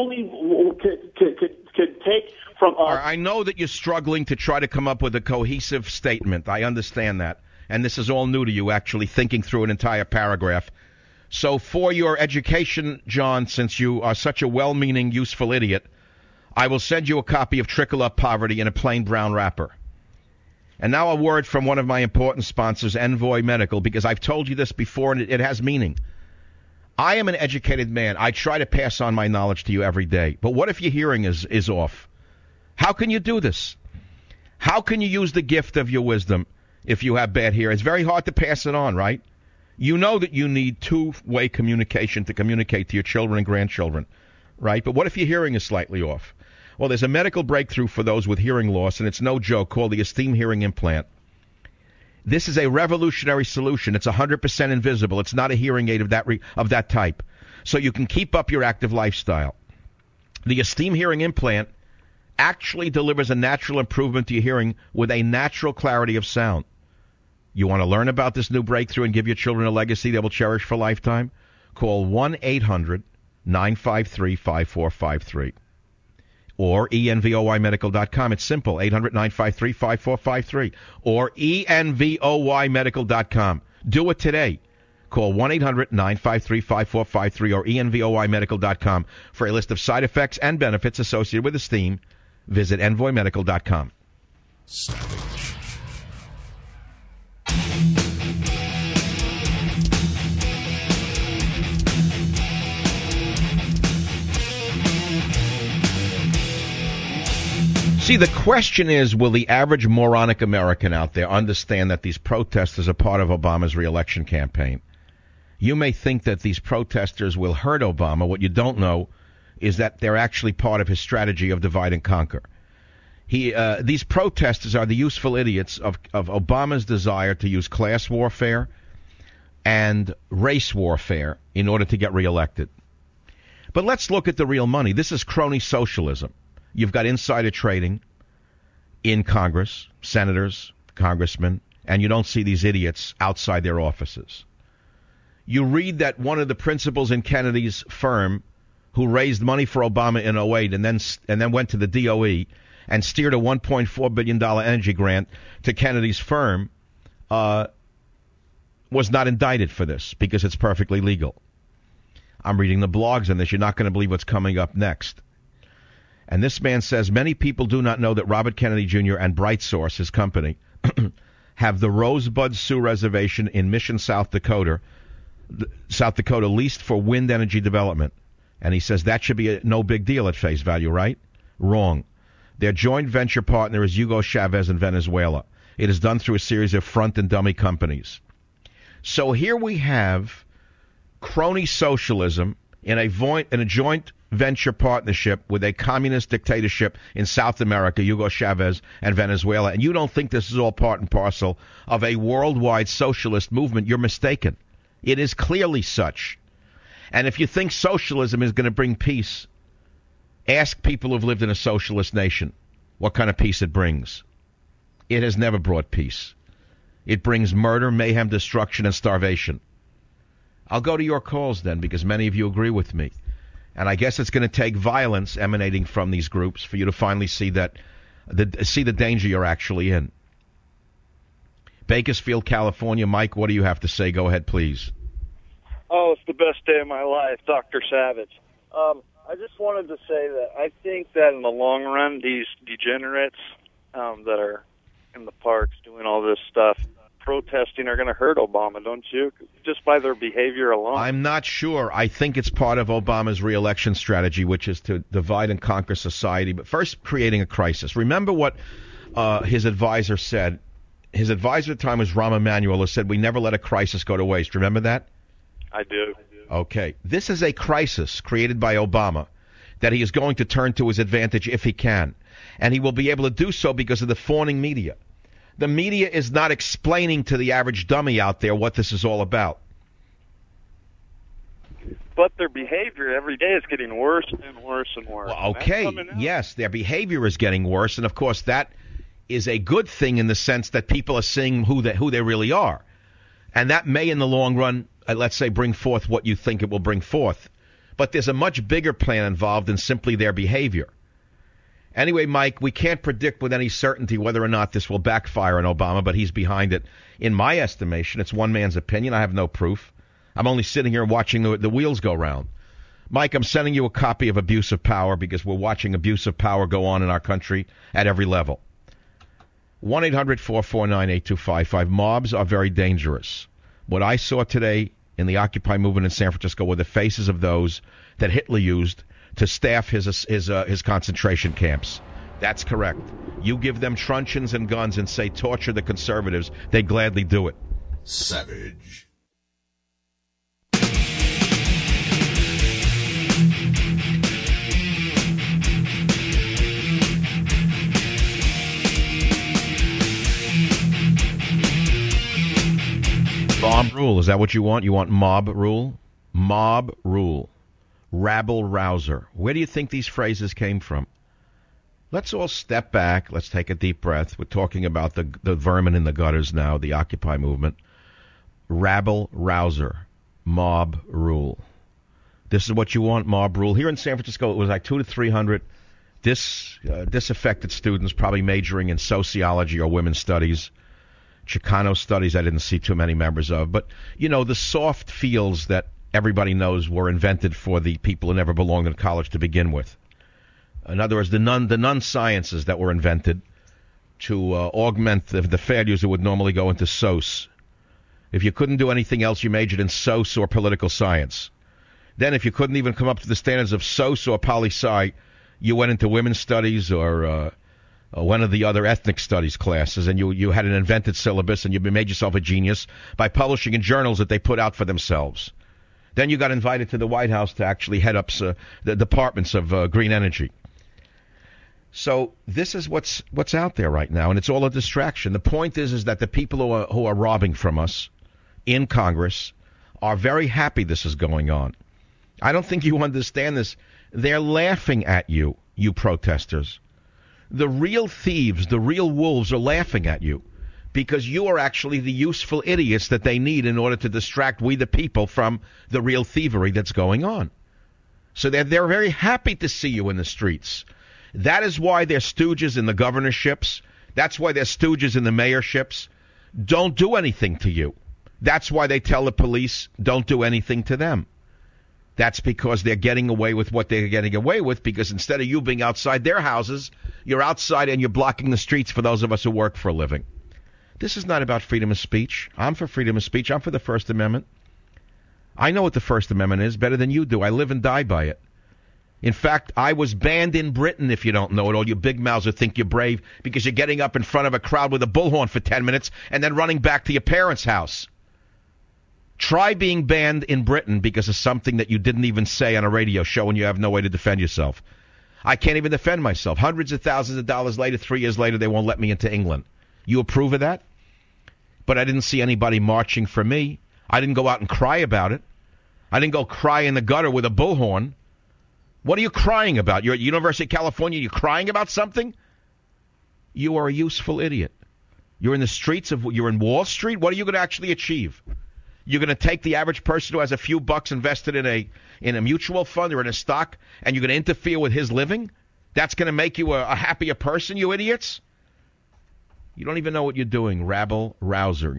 could take from us. I know that you're struggling to try to come up with a cohesive statement. I understand that. And this is all new to you, actually, thinking through an entire paragraph. So for your education, John, since you are such a well-meaning, useful idiot, I will send you a copy of Trickle Up Poverty in a plain brown wrapper. And now a word from one of my important sponsors, Envoy Medical, because I've told you this before and it has meaning. I am an educated man. I try to pass on my knowledge to you every day. But what if your hearing is off? How can you do this? How can you use the gift of your wisdom if you have bad hearing? It's very hard to pass it on, right? You know that you need two-way communication to communicate to your children and grandchildren, right? But what if your hearing is slightly off? Well, there's a medical breakthrough for those with hearing loss, and it's no joke, called the Esteem Hearing Implant. This is a revolutionary solution. It's 100% invisible. It's not a hearing aid of that type. So you can keep up your active lifestyle. The Esteem Hearing Implant actually delivers a natural improvement to your hearing with a natural clarity of sound. You want to learn about this new breakthrough and give your children a legacy they will cherish for a lifetime? Call 1-800-953-5453 or envoymedical.com. It's simple, 800-953-5453 or envoymedical.com. Do it today. Call 1-800-953-5453 or envoymedical.com for a list of side effects and benefits associated with Esteem. Visit envoymedical.com. Savage. See, the question is, will the average moronic American out there understand that these protesters are part of Obama's reelection campaign? You may think that these protesters will hurt Obama. What you don't know is that they're actually part of his strategy of divide and conquer. These protesters are the useful idiots of Obama's desire to use class warfare and race warfare in order to get reelected. But let's look at the real money. This is crony socialism. You've got insider trading in Congress, senators, congressmen, and you don't see these idiots outside their offices. You read that one of the principals in Kennedy's firm, who raised money for Obama in 2008 and then went to the DOE and steered a $1.4 billion energy grant to Kennedy's firm, was not indicted for this because it's perfectly legal. I'm reading the blogs on this. You're not going to believe what's coming up next. And this man says, many people do not know that Robert Kennedy Jr. and BrightSource, his company, have the Rosebud Sioux Reservation in Mission, South Dakota, leased for wind energy development. And he says that should be no big deal at face value, right? Wrong. Their joint venture partner is Hugo Chavez in Venezuela. It is done through a series of front and dummy companies. So here we have crony socialism in a joint venture partnership with a communist dictatorship in South America, Hugo Chavez and Venezuela. And you don't think this is all part and parcel of a worldwide socialist movement. You're mistaken. It is clearly such. And if you think socialism is going to bring peace, ask people who've lived in a socialist nation what kind of peace it brings. It has never brought peace. It brings murder, mayhem, destruction, and starvation. I'll go to your calls then, because many of you agree with me. And I guess it's going to take violence emanating from these groups for you to finally see the danger you're actually in. Bakersfield, California. Mike, what do you have to say? Go ahead, please. Oh, it's the best day of my life, Dr. Savage. I just wanted to say that I think that in the long run, these degenerates that are in the parks doing all this stuff, protesting, are going to hurt Obama, don't you? Just by their behavior alone. I'm not sure. I think it's part of Obama's reelection strategy, which is to divide and conquer society, but first creating a crisis. Remember what his advisor said. His advisor at the time was Rahm Emanuel, who said, we never let a crisis go to waste. Remember that? I do. Okay. This is a crisis created by Obama that he is going to turn to his advantage if he can. And he will be able to do so because of the fawning media. The media is not explaining to the average dummy out there what this is all about. but their behavior every day is getting worse and worse and worse. Well, okay, yes, their behavior is getting worse, and of course that is a good thing in the sense that people are seeing who they really are. And that may, in the long run, let's say, bring forth what you think it will bring forth. But there's a much bigger plan involved than simply their behavior. Anyway, Mike, we can't predict with any certainty whether or not this will backfire on Obama, but he's behind it. In my estimation, it's one man's opinion. I have no proof. I'm only sitting here watching the wheels go round. Mike, I'm sending you a copy of Abuse of Power because we're watching abuse of power go on in our country at every level. 1-800-449-8255. Mobs are very dangerous. What I saw today in the Occupy movement in San Francisco were the faces of those that Hitler used to staff his concentration camps. That's correct. You give them truncheons and guns and say torture the conservatives, they gladly do it. Savage. Mob rule. Is that what you want? You want mob rule? Mob rule. Rabble rouser. Where do you think these phrases came from? Let's all step back. Let's take a deep breath. We're talking about the vermin in the gutters now, the Occupy movement. Rabble rouser. Mob rule. This is what you want, mob rule. Here in San Francisco, it was like 200 to 300 disaffected students, probably majoring in sociology or women's studies. Chicano studies I didn't see too many members of. But, you know, the soft fields that everybody knows were invented for the people who never belonged in college to begin with. In other words, the non-sciences that were invented to augment the failures that would normally go into SOS. If you couldn't do anything else, you majored in SOS or political science. Then if you couldn't even come up to the standards of SOS or poli-sci, you went into women's studies or one of the other ethnic studies classes, and you had an invented syllabus, and you made yourself a genius by publishing in journals that they put out for themselves. Then you got invited to the White House to actually head up the departments of green energy. So this is what's out there right now, and it's all a distraction. The point is that the people who are robbing from us in Congress are very happy this is going on. I don't think you understand this. They're laughing at you, you protesters. The real thieves, the real wolves are laughing at you because you are actually the useful idiots that they need in order to distract we the people from the real thievery that's going on. So they're very happy to see you in the streets. That is why they're stooges in the governorships. That's why they're stooges in the mayorships. Don't do anything to you. That's why they tell the police, don't do anything to them. That's because they're getting away with what they're getting away with, because instead of you being outside their houses, you're outside and you're blocking the streets for those of us who work for a living. This is not about freedom of speech. I'm for freedom of speech. I'm for the First Amendment. I know what the First Amendment is better than you do. I live and die by it. In fact, I was banned in Britain, if you don't know it, all you big mouths who think you're brave, because you're getting up in front of a crowd with a bullhorn for 10 minutes and then running back to your parents' house. Try being banned in Britain because of something that you didn't even say on a radio show when you have no way to defend yourself. I can't even defend myself. Hundreds of thousands of dollars later, 3 years later, they won't let me into England. You approve of that? But I didn't see anybody marching for me. I didn't go out and cry about it. I didn't go cry in the gutter with a bullhorn. What are you crying about? You're at University of California, you're crying about something? You are a useful idiot. You're in the streets you're in Wall Street? What are you going to actually achieve? You're going to take the average person who has a few bucks invested in a mutual fund or in a stock, and you're going to interfere with his living? That's going to make you a happier person, you idiots? You don't even know what you're doing. Rabble rouser,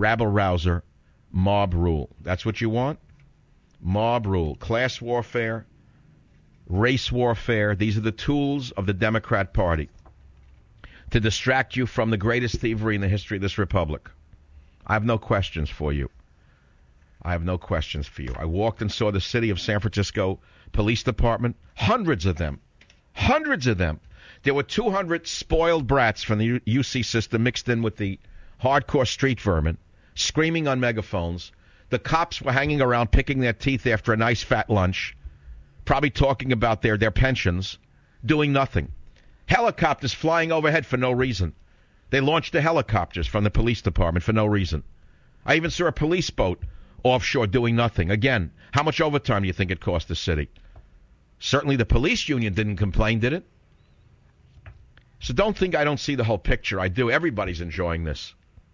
mob rule. That's what you want? Mob rule, class warfare, race warfare. These are the tools of the Democrat Party to distract you from the greatest thievery in the history of this republic. I have no questions for you. I walked and saw the city of San Francisco Police Department, hundreds of them. There were 200 spoiled brats from the UC system mixed in with the hardcore street vermin, screaming on megaphones. The cops were hanging around picking their teeth after a nice fat lunch, probably talking about their pensions, doing nothing. Helicopters flying overhead for no reason. They launched the helicopters from the police department for no reason. I even saw a police boat offshore doing nothing. Again, how much overtime do you think it cost the city? Certainly the police union didn't complain, did it? So don't think I don't see the whole picture. I do. Everybody's enjoying this.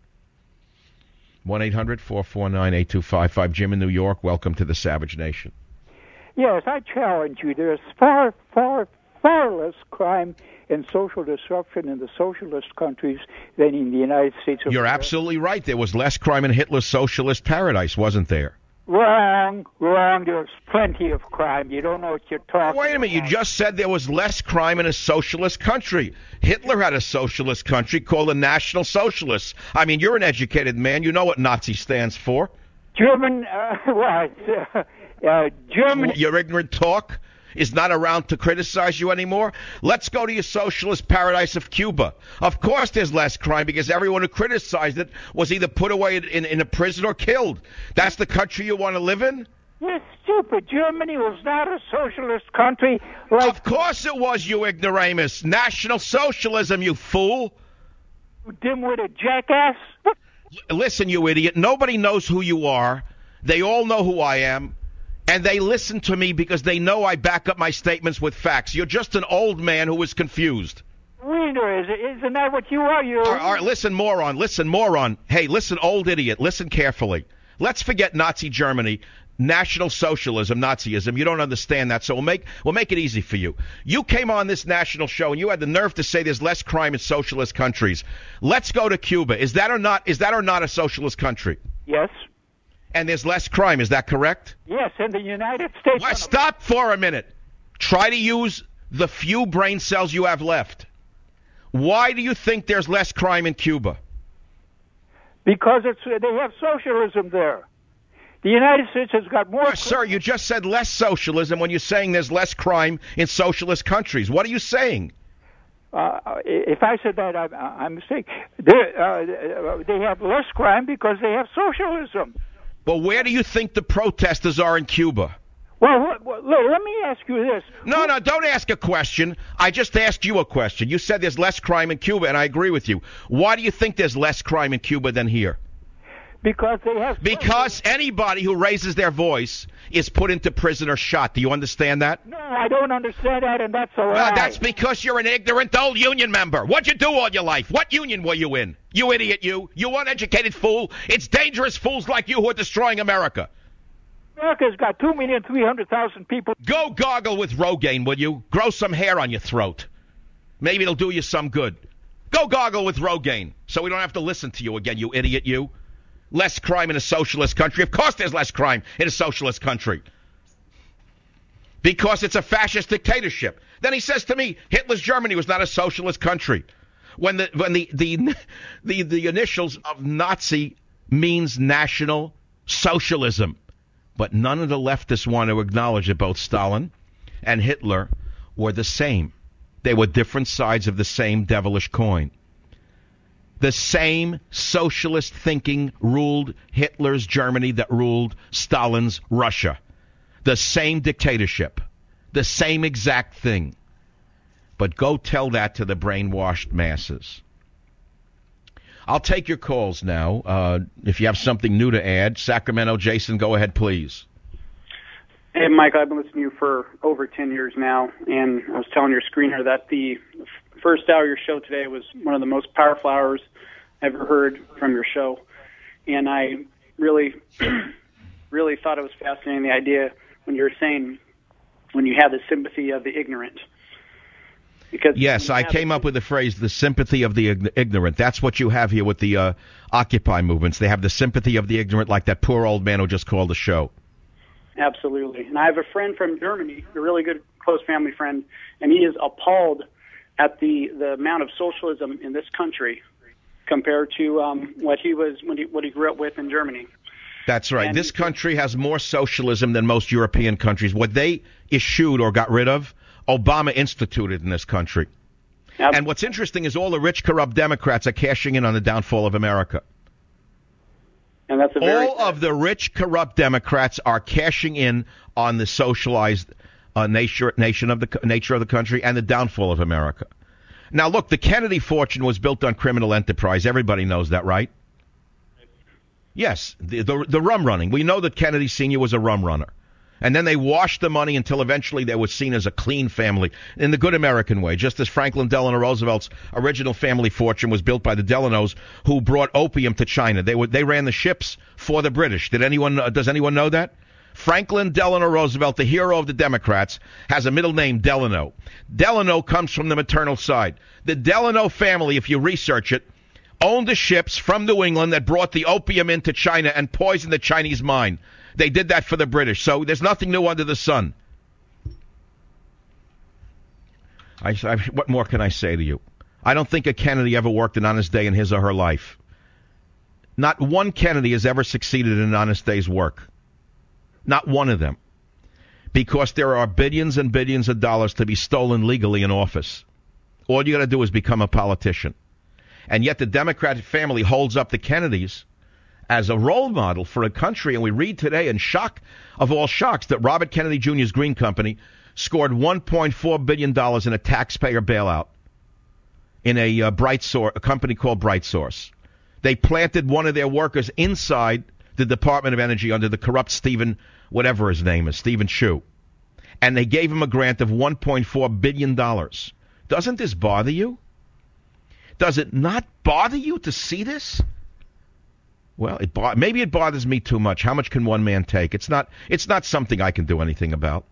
1-800-449-8255. Jim in New York, welcome to the Savage Nation. Yes, I challenge you. There's far, far, far less crime and social disruption in the socialist countries than in the United States of You're America. absolutely right. There was less crime in Hitler's socialist paradise, wasn't there? Wrong. There's plenty of crime. You don't know what you're talking about. Wait a minute. You just said there was less crime in a socialist country. Hitler had a socialist country called the National Socialists. I mean, you're an educated man. You know what Nazi stands for. German, Germany. Your ignorant talk is not around to criticize you anymore. Let's go to your socialist paradise of Cuba. Of course there's less crime because everyone who criticized it was either put away in a prison or killed. That's the country you want to live in? You're stupid. Germany was not a socialist country. Of course it was, you ignoramus. National Socialism, you fool. You dimwitted jackass. Listen, you idiot. Nobody knows who you are. They all know who I am. And they listen to me because they know I back up my statements with facts. You're just an old man who is confused. Wiener, isn't that what you are? All right, listen, moron. Listen, moron. Hey, listen, old idiot. Listen carefully. Let's forget Nazi Germany. National Socialism, Nazism. You don't understand that, so we'll make it easy for you. You came on this national show and you had the nerve to say there's less crime in socialist countries. Let's go to Cuba. Is that or not a socialist country? Yes. And there's less crime, is that correct? Yes, in the United States. Well, stop for a minute. Try to use the few brain cells you have left. Why do you think there's less crime in Cuba? Because they have socialism there. The United States has got more... Sir, you just said less socialism when you're saying there's less crime in socialist countries. What are you saying? If I said that, I'm mistaken. They have less crime because they have socialism. Well, where do you think the protesters are in Cuba? Well, look, let me ask you this. No, don't ask a question. I just asked you a question. You said there's less crime in Cuba, and I agree with you. Why do you think there's less crime in Cuba than here? Because they have... Because anybody who raises their voice is put into prison or shot. Do you understand that? No, I don't understand that, and that's a lie. Well, that's because you're an ignorant old union member. What'd you do all your life? What union were you in? You idiot, you. You uneducated fool. It's dangerous fools like you who are destroying America. America's got 2,300,000 people. Go gargle with Rogaine, will you? Grow some hair on your throat. Maybe it'll do you some good. Go gargle with Rogaine so we don't have to listen to you again, you idiot, you. Less crime in a socialist country. Of course there's less crime in a socialist country. Because it's a fascist dictatorship. Then he says to me, Hitler's Germany was not a socialist country. When the initials of Nazi means National Socialism. But none of the leftists want to acknowledge that both Stalin and Hitler were the same. They were different sides of the same devilish coin. The same socialist thinking ruled Hitler's Germany that ruled Stalin's Russia. The same dictatorship. The same exact thing. But go tell that to the brainwashed masses. I'll take your calls now. If you have something new to add. Sacramento, Jason, go ahead, please. Hey, Mike, I've been listening to you for over 10 years now, and I was telling your screener that the first hour of your show today was one of the most powerful hours I've ever heard from your show. And I really, really thought it was fascinating, the idea when you were saying when you have the sympathy of the ignorant. Because yes, I came up with the phrase, the sympathy of the ignorant. That's what you have here with the Occupy movements. They have the sympathy of the ignorant, like that poor old man who just called the show. Absolutely. And I have a friend from Germany, a really good close family friend, and he is appalled at the amount of socialism in this country compared to what he grew up with in Germany. That's right. And this country has more socialism than most European countries. What they eschewed or got rid of, Obama instituted in this country. Absolutely. And what's interesting is all the rich, corrupt Democrats are cashing in on the downfall of America. And that's all of the rich, corrupt Democrats are cashing in on the socialized nature of the country and the downfall of America. Now, look, the Kennedy fortune was built on criminal enterprise. Everybody knows that, right? Yes, the rum running. We know that Kennedy Sr. was a rum runner. And then they washed the money until eventually they were seen as a clean family in the good American way, just as Franklin Delano Roosevelt's original family fortune was built by the Delanos, who brought opium to China. They ran the ships for the British. Does anyone know that? Franklin Delano Roosevelt, the hero of the Democrats, has a middle name, Delano. Delano comes from the maternal side. The Delano family, if you research it, owned the ships from New England that brought the opium into China and poisoned the Chinese mind. They did that for the British, so there's nothing new under the sun. What more can I say to you? I don't think a Kennedy ever worked an honest day in his or her life. Not one Kennedy has ever succeeded in an honest day's work. Not one of them. Because there are billions and billions of dollars to be stolen legally in office. All you got to do is become a politician. And yet the Democratic family holds up the Kennedys as a role model for a country, and we read today in shock of all shocks that Robert Kennedy Jr.'s Green Company scored $1.4 billion in a taxpayer bailout in a company called BrightSource. They planted one of their workers inside the Department of Energy under the corrupt Stephen, whatever his name is, Stephen Chu. And they gave him a grant of $1.4 billion. Doesn't this bother you? Does it not bother you to see this? Well, maybe it bothers me too much. How much can one man take? It's not something I can do anything about.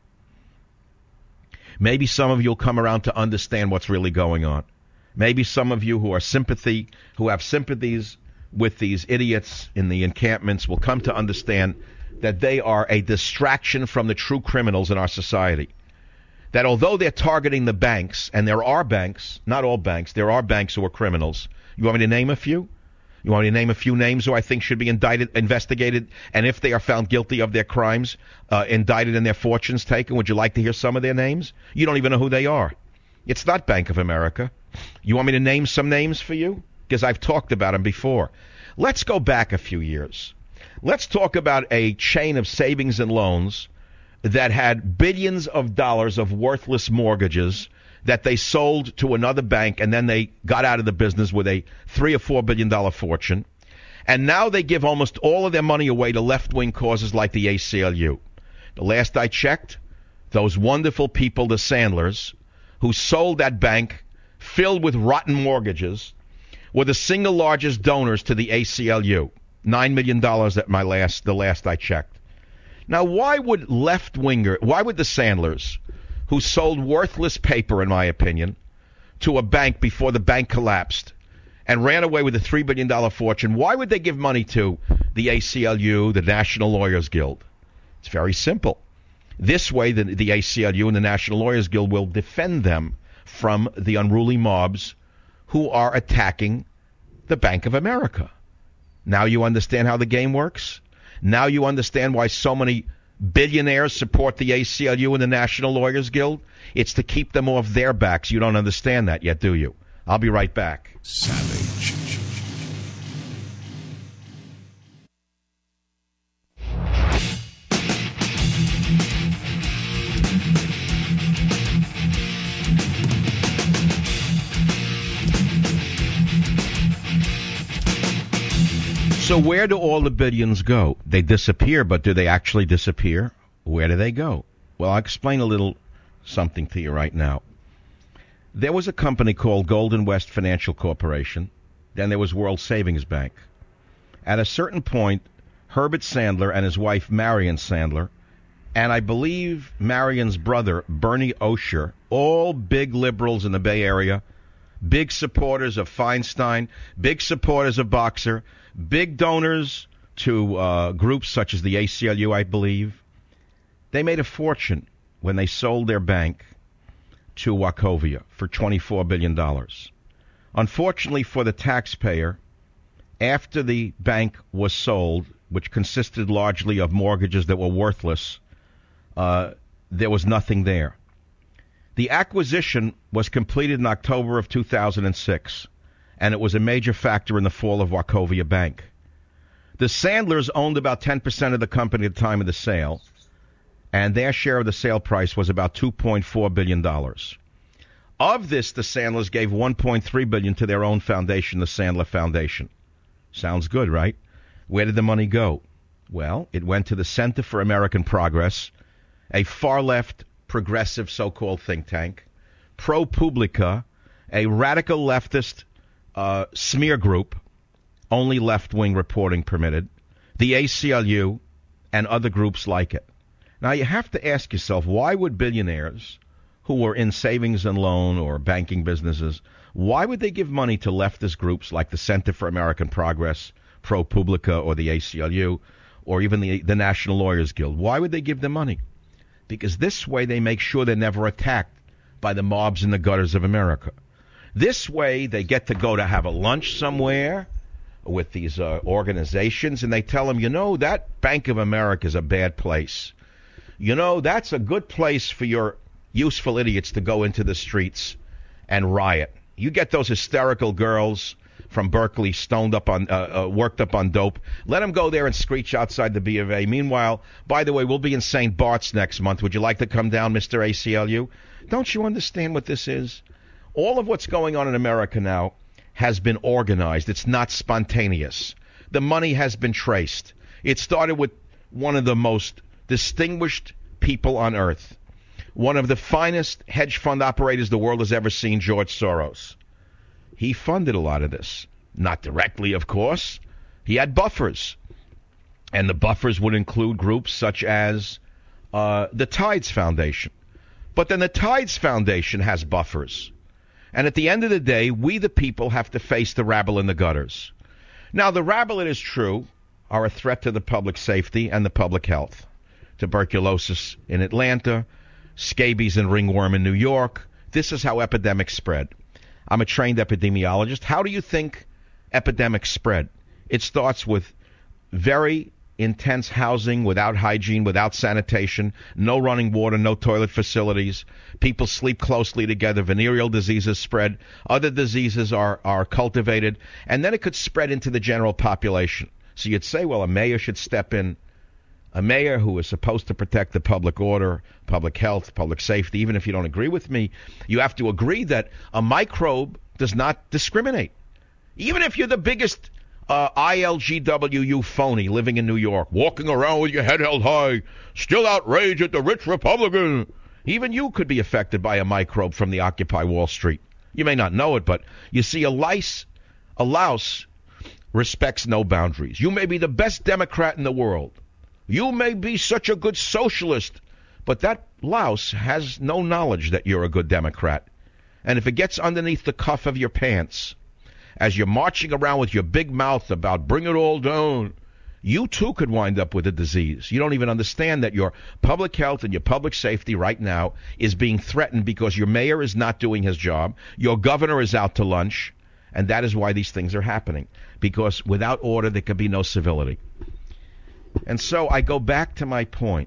Maybe some of you will come around to understand what's really going on. Maybe some of you who have sympathies with these idiots in the encampments will come to understand that they are a distraction from the true criminals in our society. That although they're targeting the banks, and there are banks, not all banks, there are banks who are criminals. You want me to name a few? You want me to name a few names who I think should be indicted, investigated, and if they are found guilty of their crimes, indicted and their fortunes taken? Would you like to hear some of their names? You don't even know who they are. It's not Bank of America. You want me to name some names for you? Because I've talked about them before. Let's go back a few years. Let's talk about a chain of savings and loans that had billions of dollars of worthless mortgages that they sold to another bank, and then they got out of the business with a $3 or $4 billion fortune. And now they give almost all of their money away to left-wing causes like the ACLU. The last I checked, those wonderful people, the Sandlers, who sold that bank filled with rotten mortgages, were the single largest donors to the ACLU. $9 million at the last I checked. Now, why would the Sandlers, who sold worthless paper, in my opinion, to a bank before the bank collapsed and ran away with a $3 billion fortune, why would they give money to the ACLU, the National Lawyers Guild? It's very simple. This way, the ACLU and the National Lawyers Guild will defend them from the unruly mobs who are attacking the Bank of America. Now you understand how the game works? Now you understand why so many billionaires support the ACLU and the National Lawyers Guild? It's to keep them off their backs. You don't understand that yet, do you? I'll be right back. Savage. So where do all the billions go? They disappear, but do they actually disappear? Where do they go? Well, I'll explain a little something to you right now. There was a company called Golden West Financial Corporation. Then there was World Savings Bank. At a certain point, Herbert Sandler and his wife Marion Sandler, and I believe Marion's brother Bernie Osher, all big liberals in the Bay Area, big supporters of Feinstein, big supporters of Boxer, big donors to groups such as the ACLU, I believe. They made a fortune when they sold their bank to Wachovia for $24 billion. Unfortunately for the taxpayer, after the bank was sold, which consisted largely of mortgages that were worthless, there was nothing there. The acquisition was completed in October of 2006, and it was a major factor in the fall of Wachovia Bank. The Sandlers owned about 10% of the company at the time of the sale, and their share of the sale price was about $2.4 billion. Of this, the Sandlers gave $1.3 billion to their own foundation, the Sandler Foundation. Sounds good, right? Where did the money go? Well, it went to the Center for American Progress, a far-left progressive so-called think tank, ProPublica, a radical leftist smear group, only left-wing reporting permitted, the ACLU, and other groups like it. Now, you have to ask yourself, why would billionaires who were in savings and loan or banking businesses, why would they give money to leftist groups like the Center for American Progress, ProPublica, or the ACLU, or even the National Lawyers Guild? Why would they give them money? Because this way they make sure they're never attacked by the mobs in the gutters of America. This way they get to go to have a lunch somewhere with these organizations, and they tell them, you know, that Bank of America is a bad place. You know, that's a good place for your useful idiots to go into the streets and riot. You get those hysterical girls from Berkeley stoned up on, worked up on dope. Let them go there and screech outside the B of A. Meanwhile, by the way, we'll be in St. Bart's next month. Would you like to come down, Mr. ACLU? Don't you understand what this is? All of what's going on in America now has been organized. It's not spontaneous. The money has been traced. It started with one of the most distinguished people on earth, one of the finest hedge fund operators the world has ever seen, George Soros. He funded a lot of this. Not directly, of course. He had buffers. And the buffers would include groups such as the Tides Foundation. But then the Tides Foundation has buffers. And at the end of the day, we the people have to face the rabble in the gutters. Now, the rabble, it is true, are a threat to the public safety and the public health. Tuberculosis in Atlanta, scabies and ringworm in New York. This is how epidemics spread. I'm a trained epidemiologist. How do you think epidemics spread? It starts with very intense housing without hygiene, without sanitation, no running water, no toilet facilities. People sleep closely together. Venereal diseases spread. Other diseases are cultivated. And then it could spread into the general population. So you'd say, well, a mayor should step in. A mayor who is supposed to protect the public order, public health, public safety. Even if you don't agree with me, you have to agree that a microbe does not discriminate. Even if you're the biggest ILGWU phony living in New York, walking around with your head held high, still outraged at the rich Republican, even you could be affected by a microbe from the Occupy Wall Street. You may not know it, but you see, a louse respects no boundaries. You may be the best Democrat in the world. You may be such a good socialist, but that louse has no knowledge that you're a good Democrat. And if it gets underneath the cuff of your pants, as you're marching around with your big mouth about bring it all down, you too could wind up with a disease. You don't even understand that your public health and your public safety right now is being threatened because your mayor is not doing his job, your governor is out to lunch, and that is why these things are happening. Because without order, there can be no civility. And so I go back to my point.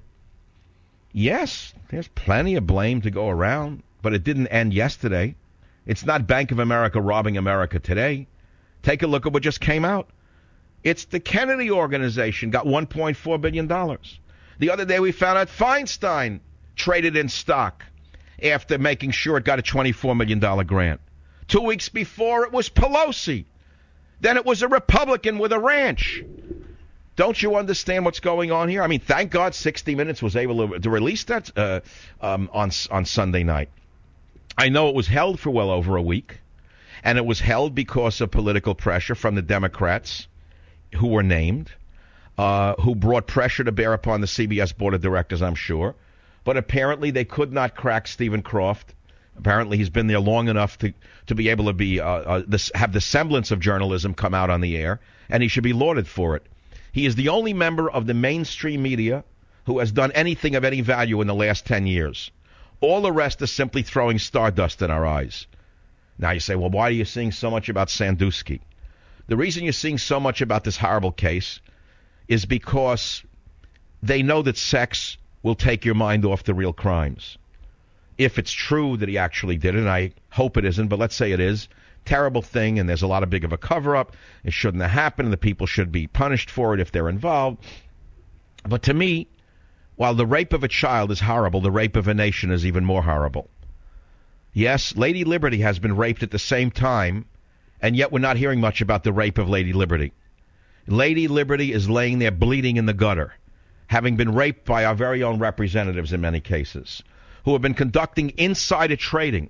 Yes, there's plenty of blame to go around, but it didn't end yesterday. It's not Bank of America robbing America today. Take a look at what just came out. It's the Kennedy organization got $1.4 billion. The other day we found out Feinstein traded in stock after making sure it got a $24 million grant. 2 weeks before, it was Pelosi. Then it was a Republican with a ranch. Don't you understand what's going on here? I mean, thank God 60 Minutes was able to release that on Sunday night. I know it was held for well over a week, and it was held because of political pressure from the Democrats who were named, who brought pressure to bear upon the CBS Board of Directors, I'm sure. But apparently they could not crack Stephen Croft. Apparently he's been there long enough to be able to be have the semblance of journalism come out on the air, and he should be lauded for it. He is the only member of the mainstream media who has done anything of any value in the last 10 years. All the rest is simply throwing stardust in our eyes. Now you say, well, why are you seeing so much about Sandusky? The reason you're seeing so much about this horrible case is because they know that sex will take your mind off the real crimes. If it's true that he actually did it, and I hope it isn't, but let's say it is, terrible thing, and there's a lot of big of a cover-up. It shouldn't have happened, and the people should be punished for it if they're involved. But to me, while the rape of a child is horrible, the rape of a nation is even more horrible. Yes, Lady Liberty has been raped at the same time, and yet we're not hearing much about the rape of Lady Liberty. Lady Liberty is laying there bleeding in the gutter, having been raped by our very own representatives in many cases, who have been conducting insider trading,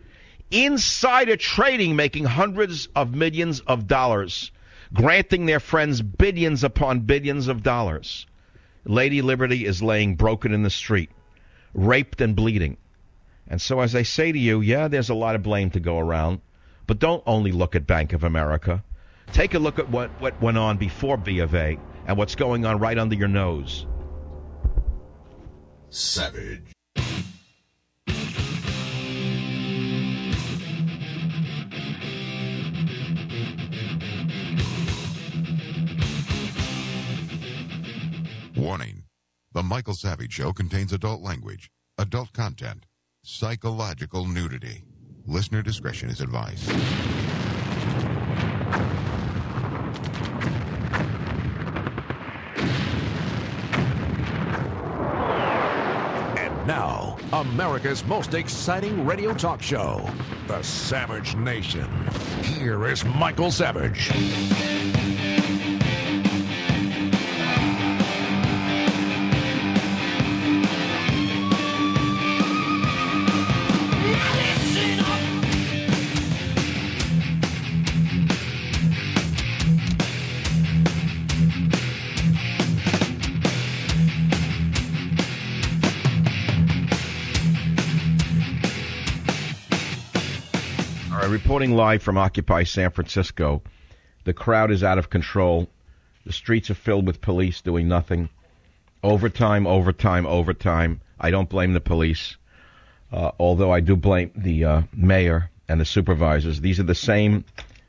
making hundreds of millions of dollars, granting their friends billions upon billions of dollars. Lady Liberty is laying broken in the street, raped and bleeding. And so as I say to you, yeah, there's a lot of blame to go around, but don't only look at Bank of America. Take a look at what went on before B of A and what's going on right under your nose. Savage. Warning. The Michael Savage Show contains adult language, adult content, psychological nudity. Listener discretion is advised. And now, America's most exciting radio talk show, The Savage Nation. Here is Michael Savage. Reporting live from Occupy San Francisco. The crowd is out of control. The streets are filled with police doing nothing. Overtime. I don't blame the police, although I do blame the mayor and the supervisors. This is the same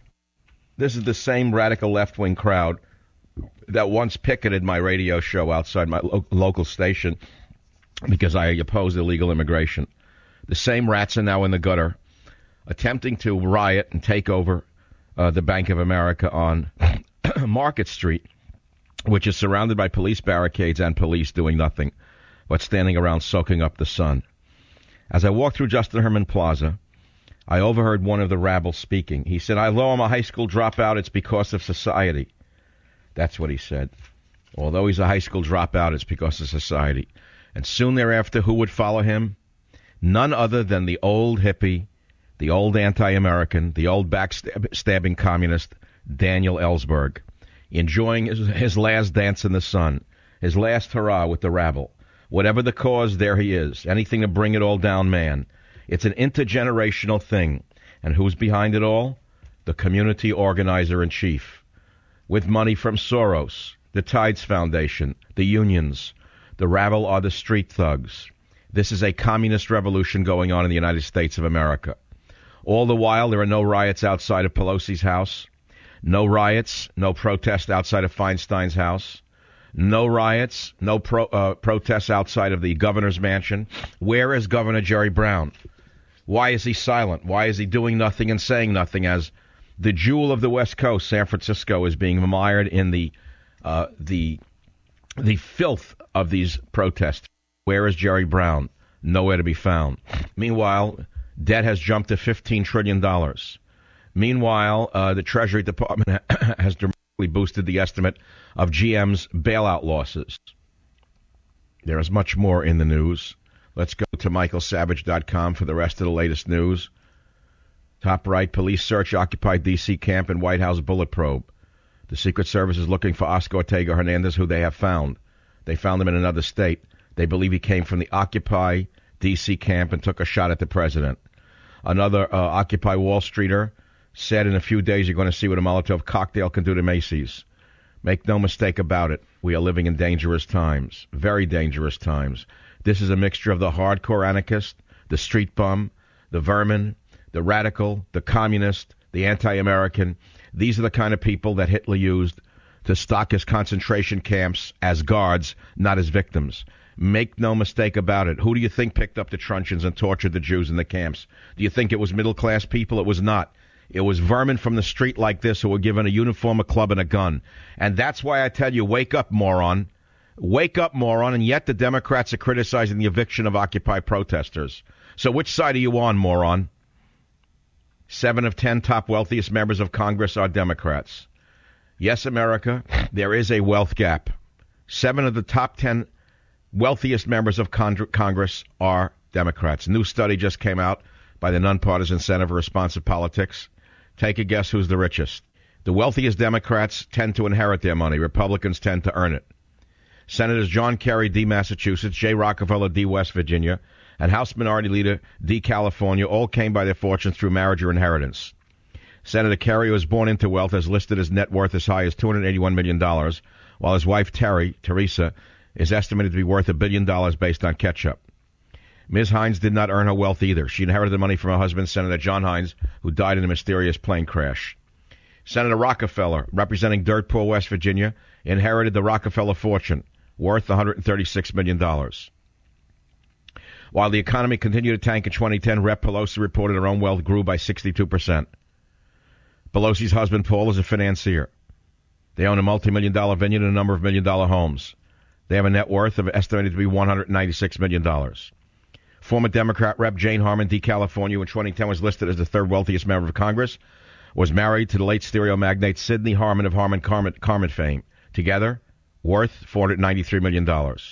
radical left-wing crowd that once picketed my radio show outside my local station because I opposed illegal immigration. The same rats are now in the gutter, attempting to riot and take over the Bank of America on Market Street, which is surrounded by police barricades and police doing nothing but standing around soaking up the sun. As I walked through Justin Herman Plaza, I overheard one of the rabble speaking. He said, although I'm a high school dropout, it's because of society. That's what he said. Although he's a high school dropout, it's because of society. And soon thereafter, who would follow him? None other than the old hippie, the old anti-American, the old backstabbing communist, Daniel Ellsberg, enjoying his last dance in the sun, his last hurrah with the rabble. Whatever the cause, there he is. Anything to bring it all down, man. It's an intergenerational thing. And who's behind it all? The community organizer-in-chief. With money from Soros, the Tides Foundation, the unions. The rabble are the street thugs. This is a communist revolution going on in the United States of America. All the while, there are no riots outside of Pelosi's house. No riots, no protests outside of Feinstein's house. No riots, no protests outside of the governor's mansion. Where is Governor Jerry Brown? Why is he silent? Why is he doing nothing and saying nothing as the jewel of the West Coast, San Francisco, is being mired in the filth of these protests? Where is Jerry Brown? Nowhere to be found. Meanwhile, debt has jumped to $15 trillion. Meanwhile, the Treasury Department has dramatically boosted the estimate of GM's bailout losses. There is much more in the news. Let's go to michaelsavage.com for the rest of the latest news. Top right, police search occupied D.C. camp and White House bullet probe. The Secret Service is looking for Oscar Ortega Hernandez, who they have found. They found him in another state. They believe he came from the Occupy D.C. camp and took a shot at the president. Another Occupy Wall Streeter said in a few days you're going to see what a Molotov cocktail can do to Macy's. Make no mistake about it. We are living in dangerous times, very dangerous times. This is a mixture of the hardcore anarchist, the street bum, the vermin, the radical, the communist, the anti-American. These are the kind of people that Hitler used to stock his concentration camps as guards, not as victims. Make no mistake about it. Who do you think picked up the truncheons and tortured the Jews in the camps? Do you think it was middle-class people? It was not. It was vermin from the street like this who were given a uniform, a club, and a gun. And that's why I tell you, wake up, moron. Wake up, moron. And yet the Democrats are criticizing the eviction of Occupy protesters. So which side are you on, moron? 7 of 10 top wealthiest members of Congress are Democrats. Yes, America, there is a wealth gap. 7 of the top 10 wealthiest members of Congress are Democrats. A new study just came out by the Nonpartisan Center for Responsive Politics. Take a guess who's the richest. The wealthiest Democrats tend to inherit their money. Republicans tend to earn it. Senators John Kerry, D. Massachusetts, Jay Rockefeller, D. West Virginia, and House Minority Leader D. California all came by their fortunes through marriage or inheritance. Senator Kerry was born into wealth, as listed his net worth as high as $281 million, while his wife Teresa, is estimated to be worth $1 billion based on ketchup. Ms. Hines did not earn her wealth either. She inherited the money from her husband, Senator John Hines, who died in a mysterious plane crash. Senator Rockefeller, representing dirt poor West Virginia, inherited the Rockefeller fortune, worth $136 million. While the economy continued to tank in 2010, Rep. Pelosi reported her own wealth grew by 62%. Pelosi's husband, Paul, is a financier. They own a multi-million-dollar vineyard and a number of million-dollar homes. They have a net worth of estimated to be $196 million. Former Democrat Rep. Jane Harmon, D. California, in 2010 was listed as the third wealthiest member of Congress, was married to the late stereo magnate Sidney Harmon of Harmon Kardon fame. Together, worth $493 million.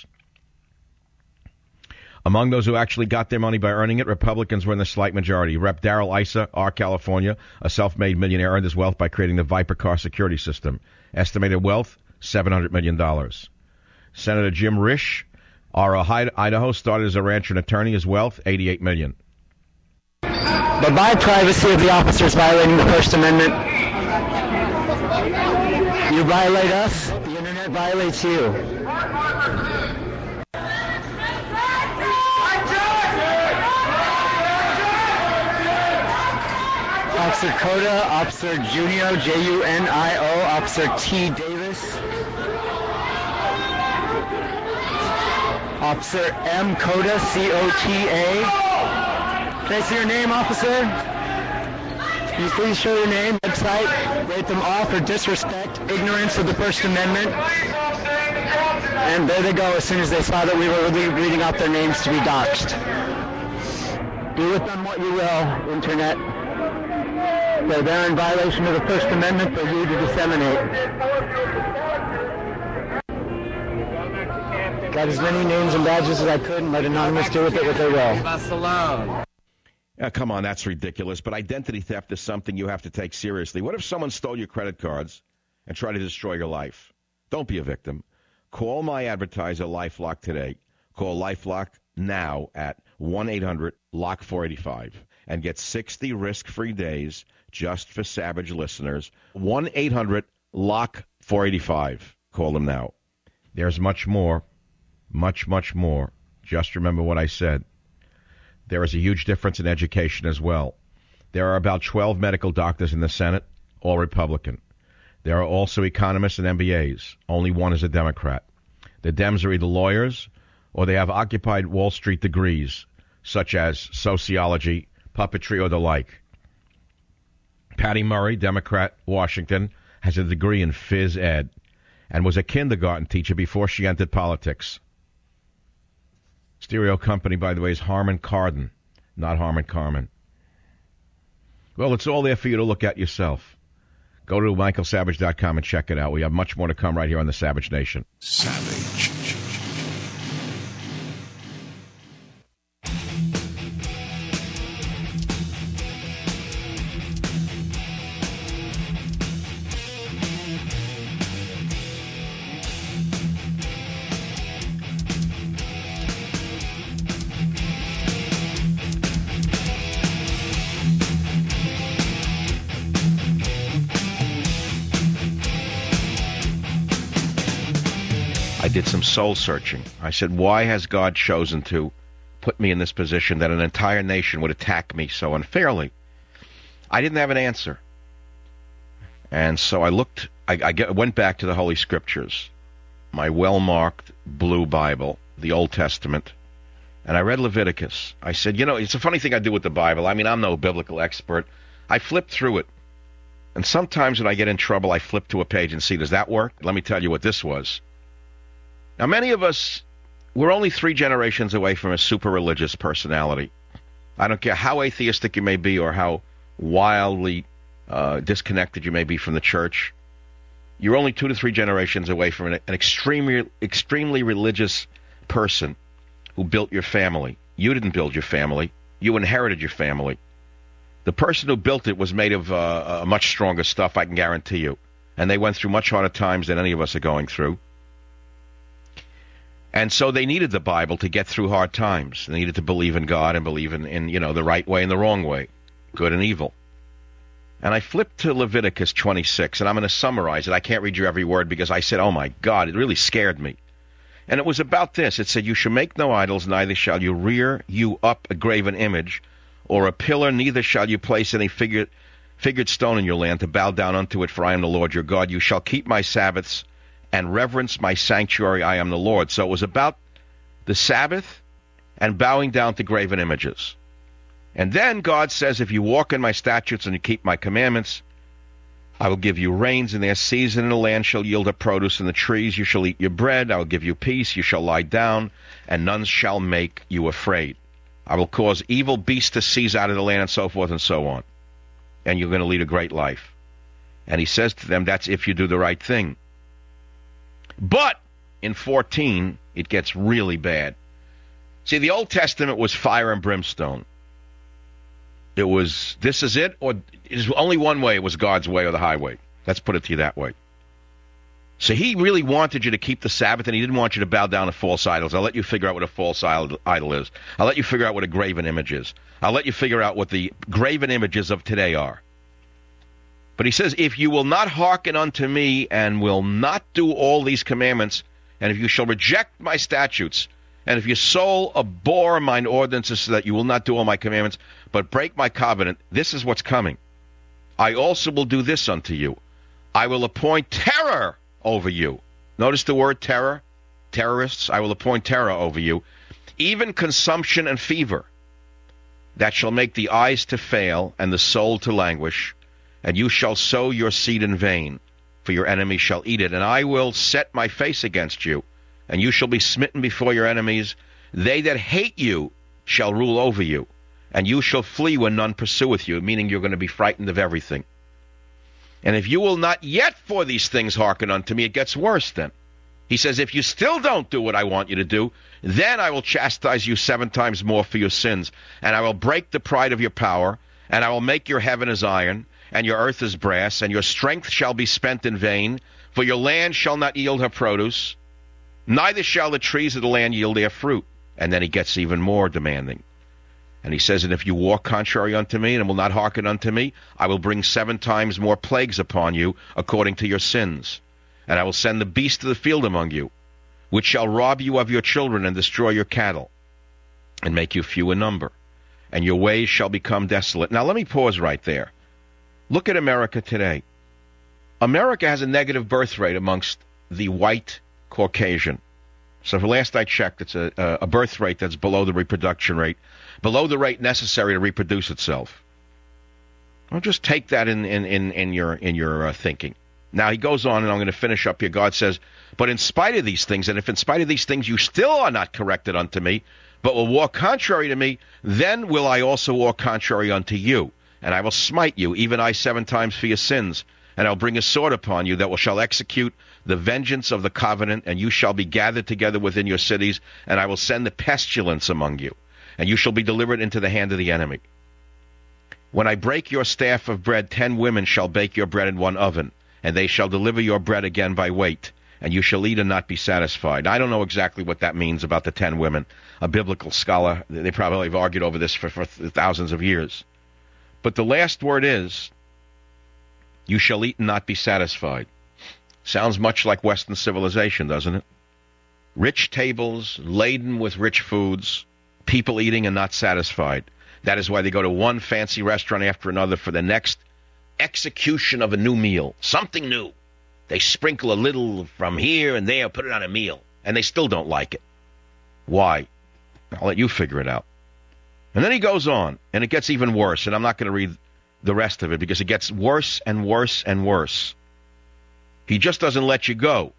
Among those who actually got their money by earning it, Republicans were in the slight majority. Rep. Darrell Issa, R. California, a self-made millionaire, earned his wealth by creating the Viper car security system. Estimated wealth, $700 million. Senator Jim Risch, R. Idaho, started as a rancher and attorney. His wealth, $88 million. But by privacy of the officers violating the First Amendment, you violate us, the Internet violates you. Officer Coda, Officer Junio, Junio, Officer T. Davis, Officer M. Coda, COTA. Can I see your name, officer? Can you please show your name, website, rate them all for disrespect, ignorance of the First Amendment? And there they go as soon as they saw that we were reading out their names to be doxxed. Do with them what you will, Internet. They're in violation of the First Amendment for you to disseminate. Got as many names and badges as I could and let Anonymous do with it what they will. Leave us alone. Come on, that's ridiculous. But identity theft is something you have to take seriously. What if someone stole your credit cards and tried to destroy your life? Don't be a victim. Call my advertiser, LifeLock, today. Call LifeLock now at 1-800-LOCK-485 and get 60 risk-free days just for Savage listeners. 1-800-LOCK-485. Call them now. There's much more, much, much more. Just remember what I said. There is a huge difference in education as well. There are about 12 medical doctors in the Senate, all Republican. There are also economists and MBAs. Only one is a Democrat. The Dems are either lawyers or they have occupied Wall Street degrees, such as sociology, puppetry, or the like. Patty Murray, Democrat, Washington, has a degree in phys ed and was a kindergarten teacher before she entered politics. Stereo company, by the way, is Harman Kardon, not Harman Kardon. Well, it's all there for you to look at yourself. Go to michaelsavage.com and check it out. We have much more to come right here on the Savage Nation. Savage. I did some soul searching. I said, why has God chosen to put me in this position that an entire nation would attack me so unfairly? I didn't have an answer. And so I looked, went back to the Holy Scriptures, my well-marked blue Bible, the Old Testament, and I read Leviticus. I said, it's a funny thing I do with the Bible. I mean, I'm no biblical expert. I flipped through it. And sometimes when I get in trouble, I flip to a page and see, does that work? Let me tell you what this was. Now, many of us, we're only 3 generations away from a super religious personality. I don't care how atheistic you may be or how wildly disconnected you may be from the church. You're only 2 to 3 generations away from an extremely religious person who built your family. You didn't build your family. You inherited your family. The person who built it was made of much stronger stuff, I can guarantee you. And they went through much harder times than any of us are going through. And so they needed the Bible to get through hard times. They needed to believe in God and believe in the right way and the wrong way, good and evil. And I flipped to Leviticus 26, and I'm going to summarize it. I can't read you every word because I said, oh, my God, it really scared me. And it was about this. It said, you shall make no idols, neither shall you rear you up a graven image or a pillar, neither shall you place any figured stone in your land to bow down unto it, for I am the Lord your God. You shall keep my Sabbaths and reverence my sanctuary, I am the Lord. So it was about the Sabbath and bowing down to graven images. And then God says, if you walk in my statutes and you keep my commandments, I will give you rains in their season, and the land shall yield up produce, and the trees you shall eat your bread. I will give you peace, you shall lie down, and none shall make you afraid. I will cause evil beasts to seize out of the land, and so forth and so on. And you're going to lead a great life. And he says to them, that's if you do the right thing. But in 14, it gets really bad. See, the Old Testament was fire and brimstone. It was, this is it, or there's only one way. It was God's way or the highway. Let's put it to you that way. So he really wanted you to keep the Sabbath, and he didn't want you to bow down to false idols. I'll let you figure out what a false idol is. I'll let you figure out what a graven image is. I'll let you figure out what the graven images of today are. But he says, if you will not hearken unto me and will not do all these commandments, and if you shall reject my statutes, and if your soul abhor mine ordinances, so that you will not do all my commandments, but break my covenant, this is what's coming. I also will do this unto you. I will appoint terror over you. Notice the word terror. Terrorists, I will appoint terror over you. Even consumption and fever, that shall make the eyes to fail and the soul to languish. And you shall sow your seed in vain, for your enemy shall eat it. And I will set my face against you, and you shall be smitten before your enemies. They that hate you shall rule over you, and you shall flee when none pursueth you, meaning you're going to be frightened of everything. And if you will not yet for these things hearken unto me, it gets worse then. He says, if you still don't do what I want you to do, then I will chastise you 7 times more for your sins, and I will break the pride of your power, and I will make your heaven as iron, and your earth as brass, and your strength shall be spent in vain, for your land shall not yield her produce, neither shall the trees of the land yield their fruit. And then he gets even more demanding. And he says, and if you walk contrary unto me, and will not hearken unto me, I will bring 7 times more plagues upon you, according to your sins. And I will send the beast of the field among you, which shall rob you of your children, and destroy your cattle, and make you few in number. And your ways shall become desolate. Now let me pause right there. Look at America today. America has a negative birth rate amongst the white Caucasian. So for last I checked, it's a birth rate that's below the reproduction rate, below the rate necessary to reproduce itself. Well, just take that in your thinking. Now he goes on, and I'm going to finish up here. God says, but in spite of these things, and if in spite of these things you still are not corrected unto me, but will walk contrary to me, then will I also walk contrary unto you. And I will smite you, even I 7 times for your sins. And I'll bring a sword upon you that shall execute the vengeance of the covenant, and you shall be gathered together within your cities, and I will send the pestilence among you, and you shall be delivered into the hand of the enemy. When I break your staff of bread, 10 women shall bake your bread in one oven, and they shall deliver your bread again by weight, and you shall eat and not be satisfied. I don't know exactly what that means about the 10 women. A biblical scholar, they probably have argued over this for thousands of years. But the last word is, you shall eat and not be satisfied. Sounds much like Western civilization, doesn't it? Rich tables, laden with rich foods, people eating and not satisfied. That is why they go to one fancy restaurant after another for the next execution of a new meal. Something new. They sprinkle a little from here and there, put it on a meal, and they still don't like it. Why? I'll let you figure it out. And then he goes on, and it gets even worse, and I'm not going to read the rest of it because it gets worse and worse and worse. He just doesn't let you go.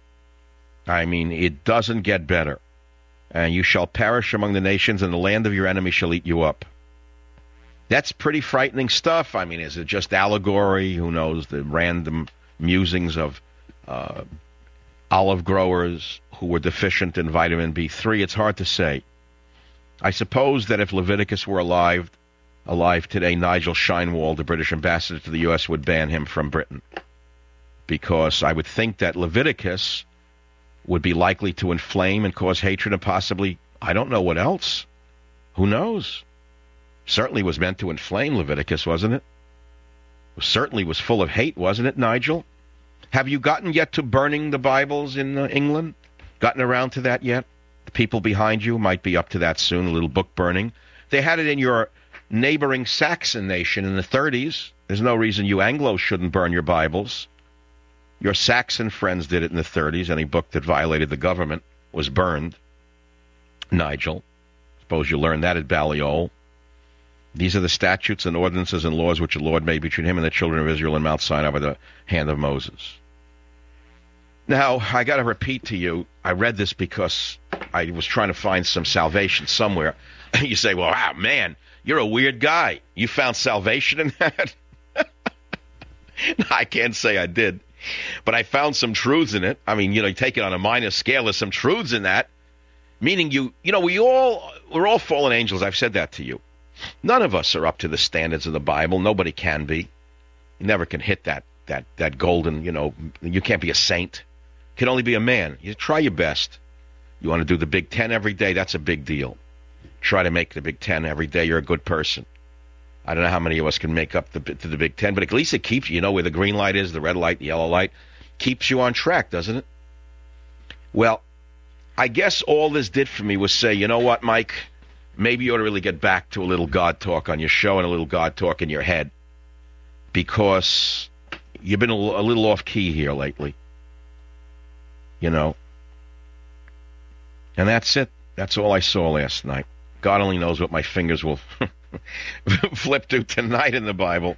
I mean, it doesn't get better. And you shall perish among the nations, and the land of your enemy shall eat you up. That's pretty frightening stuff. I mean, is it just allegory? Who knows? The random musings of olive growers who were deficient in vitamin B3. It's hard to say. I suppose that if Leviticus were alive today, Nigel Sheinwald, the British ambassador to the U.S., would ban him from Britain. Because I would think that Leviticus would be likely to inflame and cause hatred and possibly, I don't know what else. Who knows? Certainly was meant to inflame, Leviticus, wasn't it? Certainly was full of hate, wasn't it, Nigel? Have you gotten yet to burning the Bibles in England? Gotten around to that yet? The people behind you might be up to that soon, a little book burning. They had it in your neighboring Saxon nation in the 30s. There's no reason you Anglos shouldn't burn your Bibles. Your Saxon friends did it in the 30s. Any book that violated the government was burned. Nigel, suppose you learned that at Balliol. These are the statutes and ordinances and laws which the Lord made between him and the children of Israel in Mount Sinai by the hand of Moses. Now, I got to repeat to you, I read this because I was trying to find some salvation somewhere. You say, well, wow, man, you're a weird guy. You found salvation in that? I can't say I did. But I found some truths in it. I mean, you take it on a minor scale. There's some truths in that. Meaning we're all fallen angels. I've said that to you. None of us are up to the standards of the Bible. Nobody can be. You never can hit that golden, you can't be a saint. You can only be a man. You try your best. You want to do the Big Ten every day? That's a big deal. Try to make the Big Ten every day. You're a good person. I don't know how many of us can make up to the Big Ten, but at least it keeps you know where the green light is, the red light, the yellow light. Keeps you on track, doesn't it? Well, I guess all this did for me was say, you know what, Mike? Maybe you ought to really get back to a little God talk on your show and a little God talk in your head, because you've been a little off key here lately. And that's it. That's all I saw last night. God only knows what my fingers will flip to tonight in the Bible.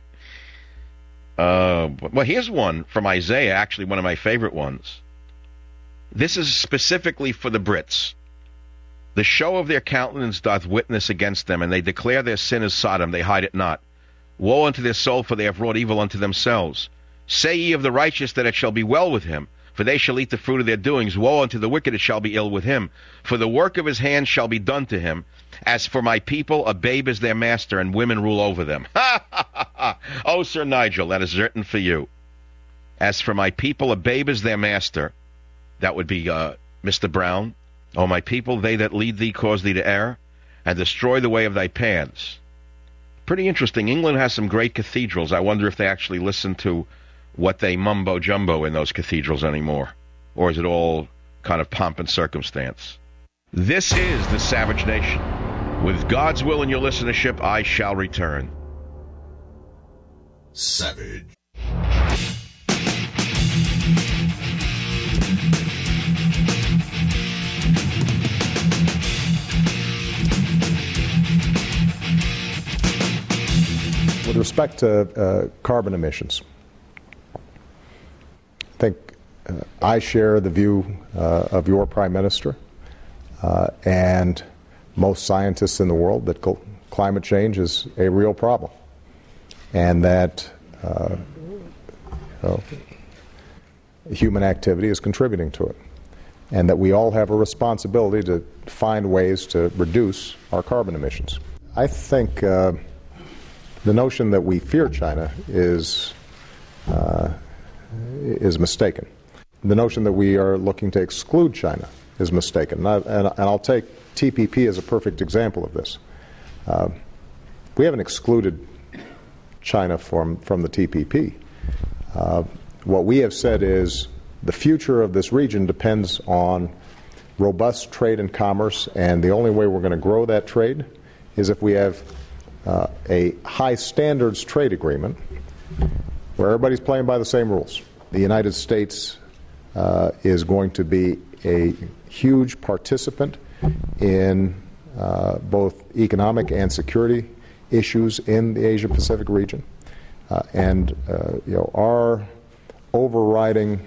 Well, here's one from Isaiah, actually one of my favorite ones. This is specifically for the Brits. The show of their countenance doth witness against them, and they declare their sin as Sodom, they hide it not. Woe unto their soul, for they have wrought evil unto themselves. Say ye of the righteous that it shall be well with him, for they shall eat the fruit of their doings. Woe unto the wicked, it shall be ill with him, for the work of his hands shall be done to him. As for my people, a babe is their master, and women rule over them. Ha, ha, ha, ha. Oh, Sir Nigel, that is written for you. As for my people, a babe is their master. That would be Mr. Brown. O my people, they that lead thee cause thee to err, and destroy the way of thy paths. Pretty interesting. England has some great cathedrals. I wonder if they actually listen to what they mumbo-jumbo in those cathedrals anymore. Or is it all kind of pomp and circumstance? This is the Savage Nation. With God's will in your listenership, I shall return. Savage. With respect to carbon emissions, I think I share the view of your Prime Minister and most scientists in the world that climate change is a real problem, and that human activity is contributing to it, and that we all have a responsibility to find ways to reduce our carbon emissions. I think the notion that we fear China is mistaken. The notion that we are looking to exclude China is mistaken. And I'll take TPP as a perfect example of this. We haven't excluded China from the TPP. What we have said is the future of this region depends on robust trade and commerce, and the only way we're going to grow that trade is if we have a high standards trade agreement where everybody's playing by the same rules. The United States is going to be a huge participant in both economic and security issues in the Asia-Pacific region. And our overriding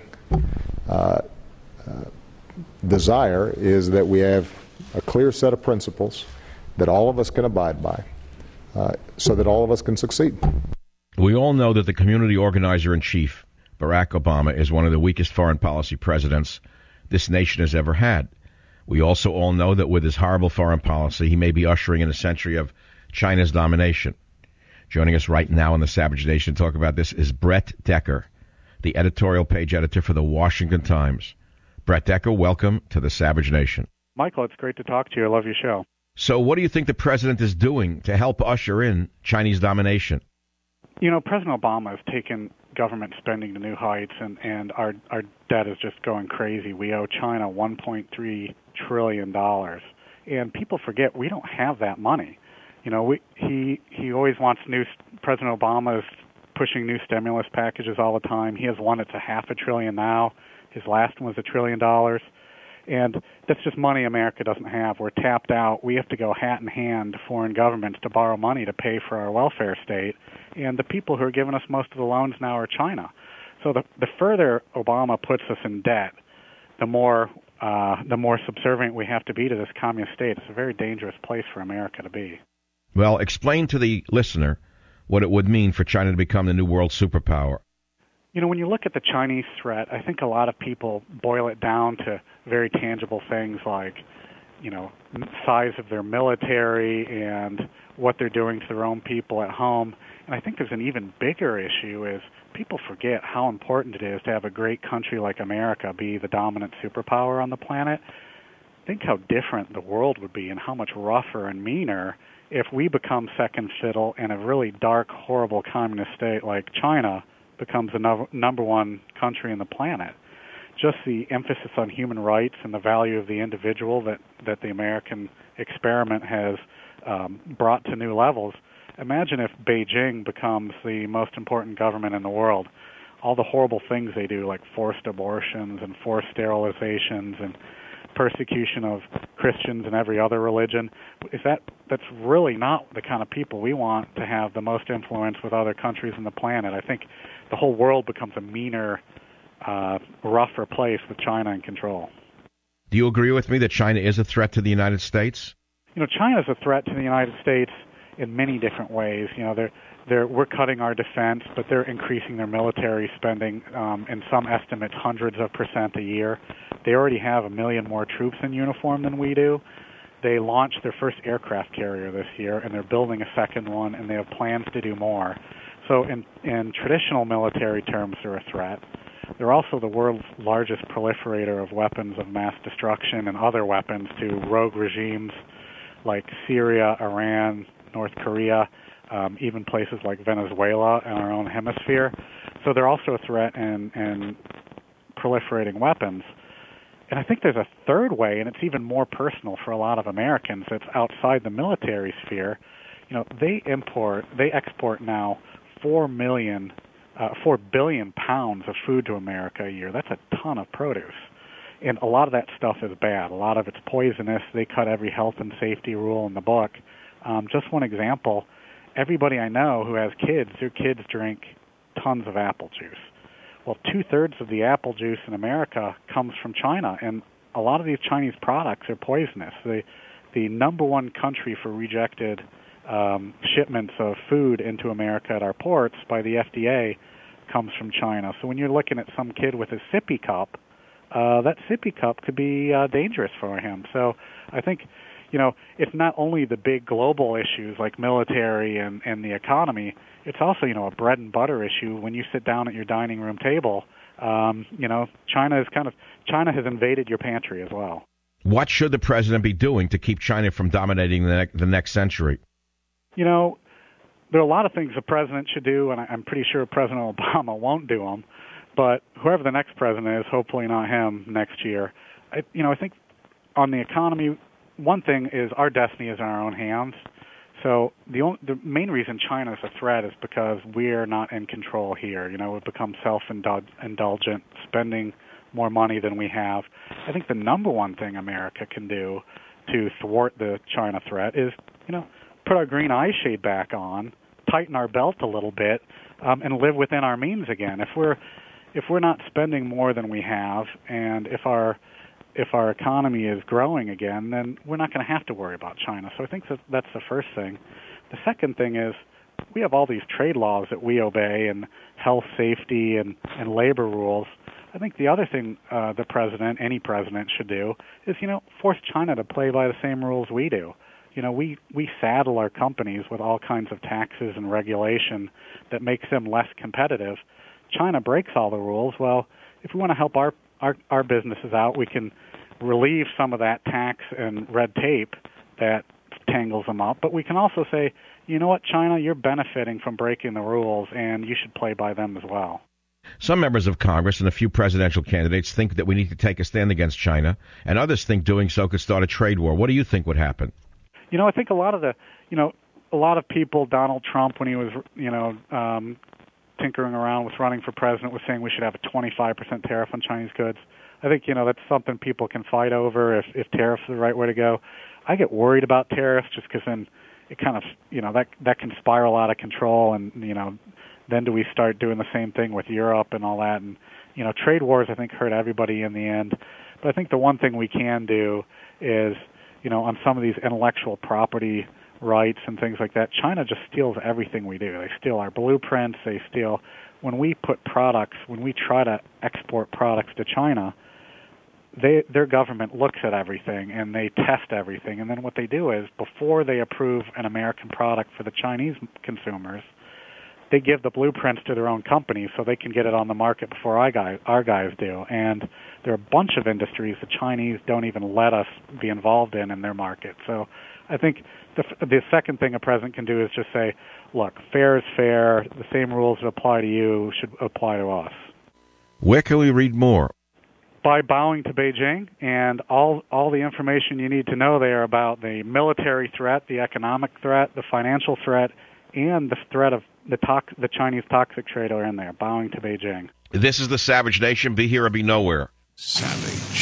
desire is that we have a clear set of principles that all of us can abide by, so that all of us can succeed. We all know that the community organizer-in-chief, Barack Obama is one of the weakest foreign policy presidents this nation has ever had. We also all know that with his horrible foreign policy, he may be ushering in a century of China's domination. Joining us right now on the Savage Nation to talk about this is Brett Decker, the editorial page editor for the Washington Times. Brett Decker, welcome to the Savage Nation. Michael, it's great to talk to you. I love your show. So what do you think the president is doing to help usher in Chinese domination? You know, President Obama has taken government spending to new heights, and our debt is just going crazy. We owe China $1.3 trillion. And people forget we don't have that money. You know, he always wants President Obama is pushing new stimulus packages all the time. He has one that's $500 billion now. His last one was $1 trillion. And that's just money America doesn't have. We're tapped out. We have to go hat in hand to foreign governments to borrow money to pay for our welfare state. And the people who are giving us most of the loans now are China. So the further Obama puts us in debt, the more subservient we have to be to this communist state. It's a very dangerous place for America to be. Well, explain to the listener what it would mean for China to become the new world superpower. You know, when you look at the Chinese threat, I think a lot of people boil it down to very tangible things like, you know, size of their military and what they're doing to their own people at home. And I think there's an even bigger issue is people forget how important it is to have a great country like America be the dominant superpower on the planet. Think how different the world would be and how much rougher and meaner if we become second fiddle and a really dark, horrible communist state like China becomes the number one country on the planet. Just the emphasis on human rights and the value of the individual that the American experiment has brought to new levels. Imagine if Beijing becomes the most important government in the world. All the horrible things they do, like forced abortions and forced sterilizations and persecution of Christians and every other religion, that's really not the kind of people we want to have the most influence with other countries on the planet. I think the whole world becomes a meaner, rougher place with China in control. Do you agree with me that China is a threat to the United States? You know, China is a threat to the United States in many different ways. You know, we're cutting our defense, but they're increasing their military spending, in some estimates hundreds of % a year. They already have 1 million more troops in uniform than we do. They launched their first aircraft carrier this year, and they're building a second one, and they have plans to do more. So in traditional military terms, they're a threat. They're also the world's largest proliferator of weapons of mass destruction and other weapons to rogue regimes like Syria, Iran, North Korea, even places like Venezuela in our own hemisphere. So they're also a threat in proliferating weapons. And I think there's a third way, and it's even more personal for a lot of Americans. It's outside the military sphere. You know, they export now 4 billion pounds of food to America a year. That's a ton of produce. And a lot of that stuff is bad. A lot of it's poisonous. They cut every health and safety rule in the book. Just one example, everybody I know who has kids, their kids drink tons of apple juice. Well, 2/3 of the apple juice in America comes from China, and a lot of these Chinese products are poisonous. The number one country for rejected shipments of food into America at our ports by the FDA comes from China. So when you're looking at some kid with a sippy cup, that sippy cup could be dangerous for him. So I think, you know, it's not only the big global issues like military and the economy, it's also, you know, a bread and butter issue. When you sit down at your dining room table, you know, China has invaded your pantry as well. What should the president be doing to keep China from dominating the next century? You know, there are a lot of things the president should do, and I'm pretty sure President Obama won't do them. But whoever the next president is, hopefully not him next year. I think on the economy, one thing is our destiny is in our own hands. So the main reason China is a threat is because we're not in control here. You know, we've become self-indulgent, spending more money than we have. I think the number one thing America can do to thwart the China threat is, you know, put our green eye shade back on, tighten our belt a little bit, and live within our means again. If we're not spending more than we have, and if our economy is growing again, then we're not going to have to worry about China. So I think that's the first thing. The second thing is we have all these trade laws that we obey and health, safety, and labor rules. I think the other thing the president, any president, should do is, force China to play by the same rules we do. We saddle our companies with all kinds of taxes and regulation that makes them less competitive. China breaks all the rules. Well, if we want to help our businesses out, we can relieve some of that tax and red tape that tangles them up. But we can also say, you know what, China, you're benefiting from breaking the rules, and you should play by them as well. Some members of Congress and a few presidential candidates think that we need to take a stand against China, and others think doing so could start a trade war. What do you think would happen? I think a lot of people, Donald Trump, when he was, tinkering around with running for president, was saying we should have a 25% tariff on Chinese goods. I think, that's something people can fight over if tariffs are the right way to go. I get worried about tariffs just because then it kind of, that can spiral out of control, and, then do we start doing the same thing with Europe and all that? And, trade wars, I think, hurt everybody in the end. But I think the one thing we can do is, on some of these intellectual property rights and things like that, China just steals everything we do. They steal our blueprints. They steal, when we try to export products to China, their government looks at everything and they test everything. And then what they do is, before they approve an American product for the Chinese consumers, they give the blueprints to their own companies so they can get it on the market before our guys do. And there are a bunch of industries the Chinese don't even let us be involved in their market. So I think the second thing a president can do is just say, look, fair is fair. The same rules that apply to you should apply to us. Where can we read more? By bowing to Beijing, and all the information you need to know there about the military threat, the economic threat, the financial threat, and the threat of the Chinese toxic trade are in there. Bowing to Beijing. This is the Savage Nation. Be here or be nowhere. Savage.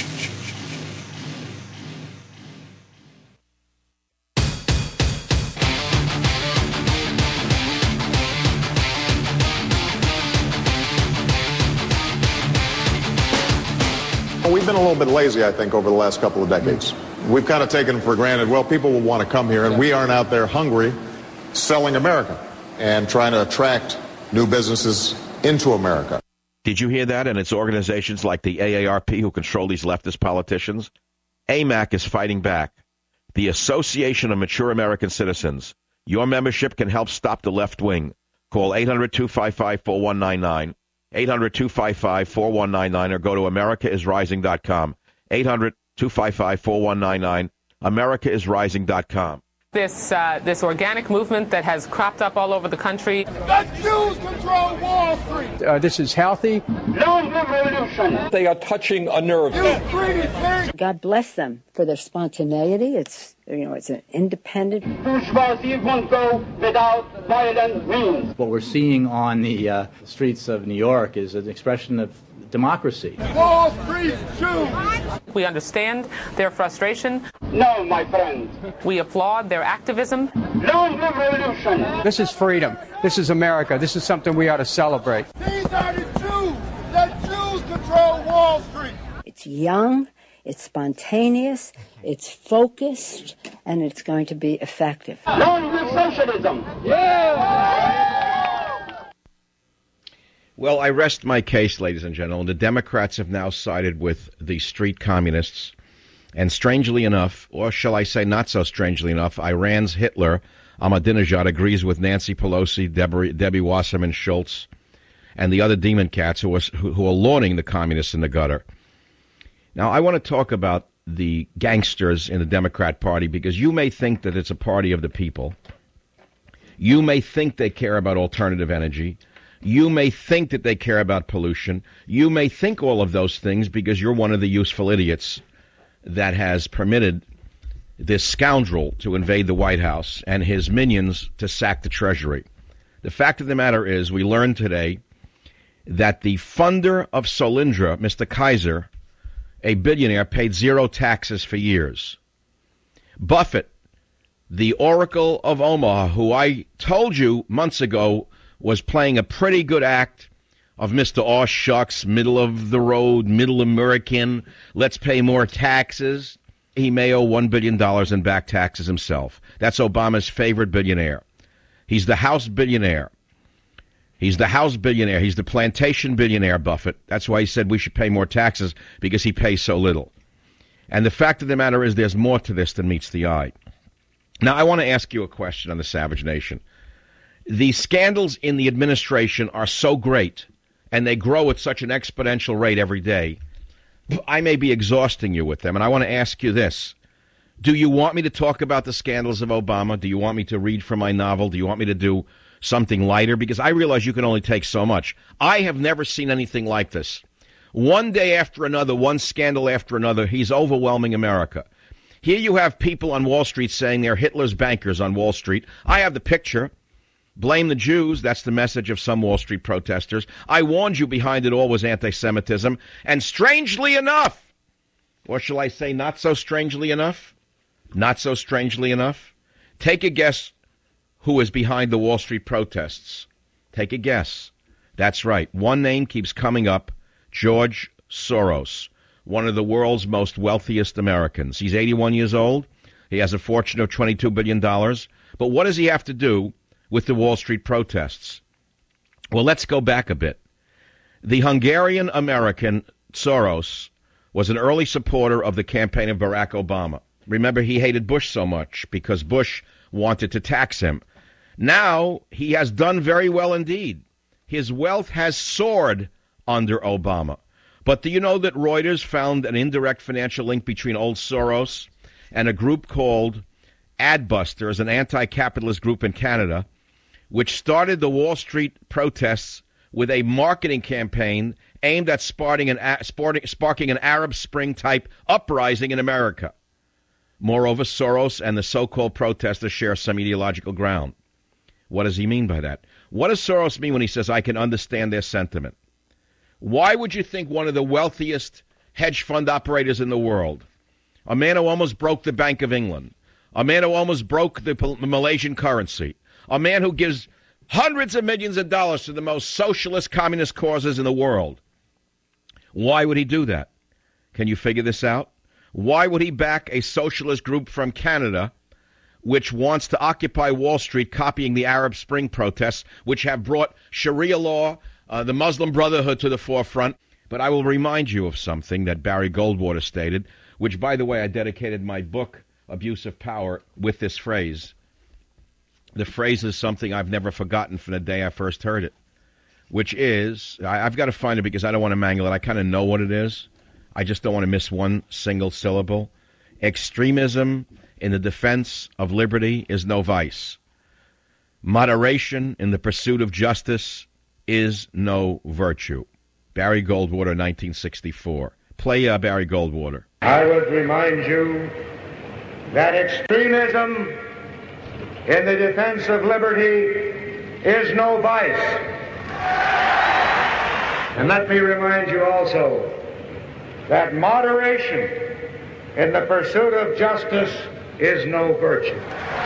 We've been a little bit lazy, I think, over the last couple of decades. We've kind of taken for granted, well, people will want to come here, and we aren't out there hungry selling America and trying to attract new businesses into America. Did you hear that? And it's organizations like the AARP who control these leftist politicians. AMAC is fighting back. The Association of Mature American Citizens. Your membership can help stop the left wing. Call 800-255-4199. 800-255-4199, or go to americaisrising.com. 800-255-4199, americaisrising.com. This organic movement that has cropped up all over the country. The Jews control Wall Street. This is healthy. Long live revolution. They are touching a nerve. God bless them for their spontaneity. It's an independent. Bourgeoisie won't go without violent means. What we're seeing on the streets of New York is an expression of democracy. Wall Street Jews. We understand their frustration. No, my friend. We applaud their activism. Long live revolution. This is freedom. This is America. This is something we ought to celebrate. These are the Jews. The Jews control Wall Street. It's young, it's spontaneous, it's focused, and it's going to be effective. Long live socialism. Yeah! Well, I rest my case, ladies and gentlemen. The Democrats have now sided with the street communists. And strangely enough, or shall I say not so strangely enough, Iran's Hitler, Ahmadinejad, agrees with Nancy Pelosi, Debbie Wasserman Schultz, and the other demon cats who are lauding the communists in the gutter. Now, I want to talk about the gangsters in the Democrat Party, because you may think that it's a party of the people. You may think they care about alternative energy. You may think that they care about pollution. You may think all of those things because you're one of the useful idiots that has permitted this scoundrel to invade the White House and his minions to sack the Treasury. The fact of the matter is, we learned today that the funder of Solyndra, Mr. Kaiser, a billionaire, paid zero taxes for years. Buffett, the Oracle of Omaha, who I told you months ago was playing a pretty good act of Mr. Aw Shucks, middle of the road, middle American, let's pay more taxes. He may owe $1 billion in back taxes himself. That's Obama's favorite billionaire. He's the house billionaire. He's the house billionaire. He's the plantation billionaire, Buffett. That's why he said we should pay more taxes, because he pays so little. And the fact of the matter is there's more to this than meets the eye. Now, I want to ask you a question on the Savage Nation. The scandals in the administration are so great, and they grow at such an exponential rate every day, I may be exhausting you with them, and I want to ask you this. Do you want me to talk about the scandals of Obama? Do you want me to read from my novel? Do you want me to do something lighter? Because I realize you can only take so much. I have never seen anything like this. One day after another, one scandal after another, he's overwhelming America. Here you have people on Wall Street saying they're Hitler's bankers on Wall Street. I have the picture. Blame the Jews. That's the message of some Wall Street protesters. I warned you behind it all was anti-Semitism. And strangely enough, or shall I say not so strangely enough? Not so strangely enough? Take a guess who is behind the Wall Street protests. Take a guess. That's right. One name keeps coming up, George Soros, one of the world's most wealthiest Americans. He's 81 years old. He has a fortune of $22 billion. But what does he have to do with the Wall Street protests? Well, let's go back a bit. The Hungarian-American Soros was an early supporter of the campaign of Barack Obama. Remember, he hated Bush so much because Bush wanted to tax him. Now, he has done very well indeed. His wealth has soared under Obama. But do you know that Reuters found an indirect financial link between old Soros and a group called Adbusters, an anti-capitalist group in Canada, which started the Wall Street protests with a marketing campaign aimed at sparking an Arab Spring-type uprising in America. Moreover, Soros and the so-called protesters share some ideological ground. What does he mean by that? What does Soros mean when he says, I can understand their sentiment? Why would you think one of the wealthiest hedge fund operators in the world, a man who almost broke the Bank of England, a man who almost broke the Malaysian currency, a man who gives hundreds of millions of dollars to the most socialist communist causes in the world, why would he do that? Can you figure this out? Why would he back a socialist group from Canada which wants to occupy Wall Street, copying the Arab Spring protests, which have brought Sharia law, the Muslim Brotherhood to the forefront? But I will remind you of something that Barry Goldwater stated, which, by the way, I dedicated my book, Abuse of Power, with this phrase. The phrase is something I've never forgotten from the day I first heard it, which is, I've got to find it because I don't want to mangle it. I kind of know what it is. I just don't want to miss one single syllable. Extremism in the defense of liberty is no vice. Moderation in the pursuit of justice is no virtue. Barry Goldwater, 1964. Play Barry Goldwater. I would remind you that extremism in the defense of liberty is no vice. And let me remind you also that moderation in the pursuit of justice is no virtue.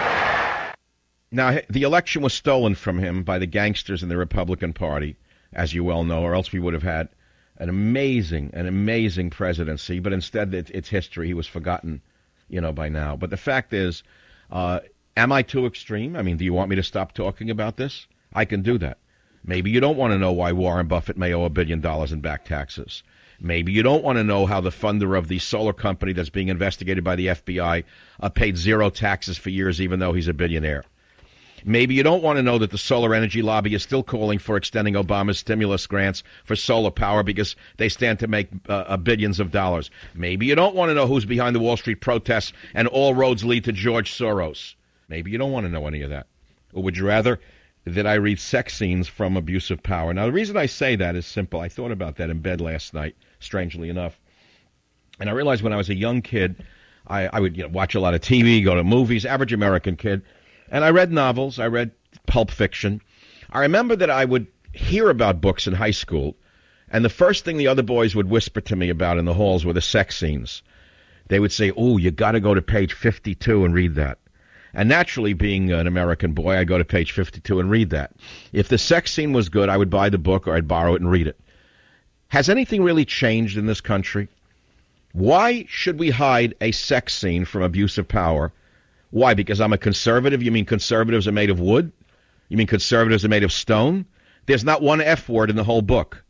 Now, the election was stolen from him by the gangsters in the Republican Party, as you well know, or else we would have had an amazing presidency. But instead, it's history. He was forgotten, by now. But the fact is, am I too extreme? I mean, do you want me to stop talking about this? I can do that. Maybe you don't want to know why Warren Buffett may owe $1 billion in back taxes. Maybe you don't want to know how the funder of the solar company that's being investigated by the FBI paid zero taxes for years, even though he's a billionaire. Maybe you don't want to know that the solar energy lobby is still calling for extending Obama's stimulus grants for solar power because they stand to make billions of dollars. Maybe you don't want to know who's behind the Wall Street protests and all roads lead to George Soros. Maybe you don't want to know any of that. Or would you rather that I read sex scenes from Abuse of Power? Now, the reason I say that is simple. I thought about that in bed last night, strangely enough. And I realized when I was a young kid, I would watch a lot of TV, go to movies, average American kid. And I read novels. I read pulp fiction. I remember that I would hear about books in high school, and the first thing the other boys would whisper to me about in the halls were the sex scenes. They would say, "Oh, you got to go to page 52 and read that." And naturally, being an American boy, I'd go to page 52 and read that. If the sex scene was good, I would buy the book or I'd borrow it and read it. Has anything really changed in this country? Why should we hide a sex scene from Abuse of Power? Why? Because I'm a conservative? You mean conservatives are made of wood? You mean conservatives are made of stone? There's not one F word in the whole book.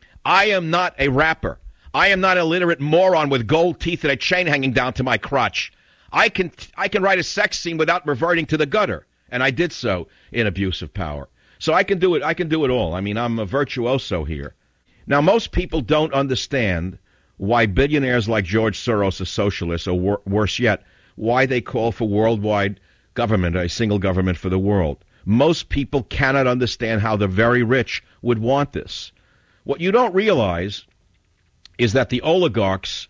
I am not a rapper. I am not an illiterate moron with gold teeth and a chain hanging down to my crotch. I can write a sex scene without reverting to the gutter, and I did so in Abuse of Power. So I can do it. I can do it all. I mean, I'm a virtuoso here. Now, most people don't understand why billionaires like George Soros are socialists, or worse yet, why they call for worldwide government, a single government for the world. Most people cannot understand how the very rich would want this. What you don't realize is that the oligarchs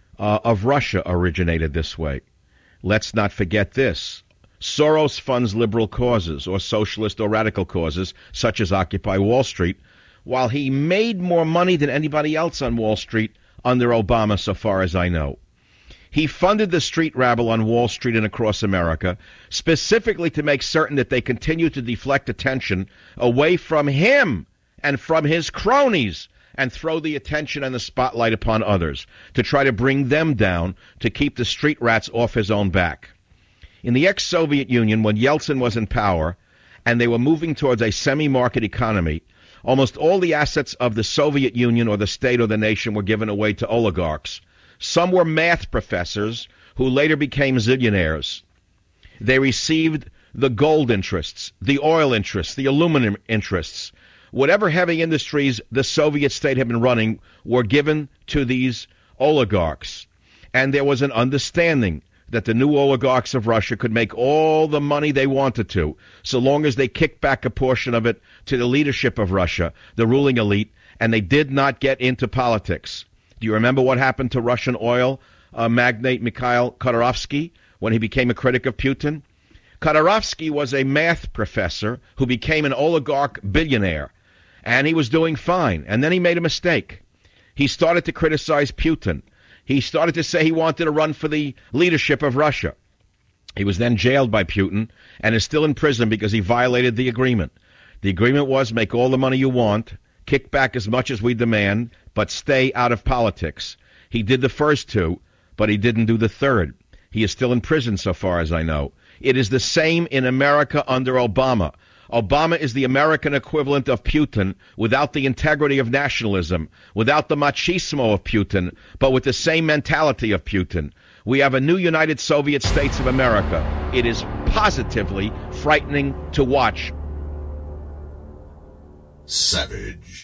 of Russia originated this way. Let's not forget this. Soros funds liberal causes or socialist or radical causes, such as Occupy Wall Street, while he made more money than anybody else on Wall Street under Obama, so far as I know. He funded the street rabble on Wall Street and across America, specifically to make certain that they continue to deflect attention away from him and from his cronies and throw the attention and the spotlight upon others, to try to bring them down, to keep the street rats off his own back. In the ex-Soviet Union, when Yeltsin was in power and they were moving towards a semi-market economy, almost all the assets of the Soviet Union or the state or the nation were given away to oligarchs. Some were math professors who later became zillionaires. They received the gold interests, the oil interests, the aluminum interests. Whatever heavy industries the Soviet state had been running were given to these oligarchs. And there was an understanding that the new oligarchs of Russia could make all the money they wanted to, so long as they kicked back a portion of it to the leadership of Russia, the ruling elite, and they did not get into politics. Do you remember what happened to Russian oil magnate Mikhail Khodorkovsky when he became a critic of Putin? Khodorkovsky was a math professor who became an oligarch billionaire, and he was doing fine. And then he made a mistake. He started to criticize Putin. He started to say he wanted to run for the leadership of Russia. He was then jailed by Putin and is still in prison because he violated the agreement. The agreement was make all the money you want, kick back as much as we demand, but stay out of politics. He did the first two, but he didn't do the third. He is still in prison so far as I know. It is the same in America under Obama. Obama is the American equivalent of Putin without the integrity of nationalism, without the machismo of Putin, but with the same mentality of Putin. We have a new United Soviet States of America. It is positively frightening to watch. Savage.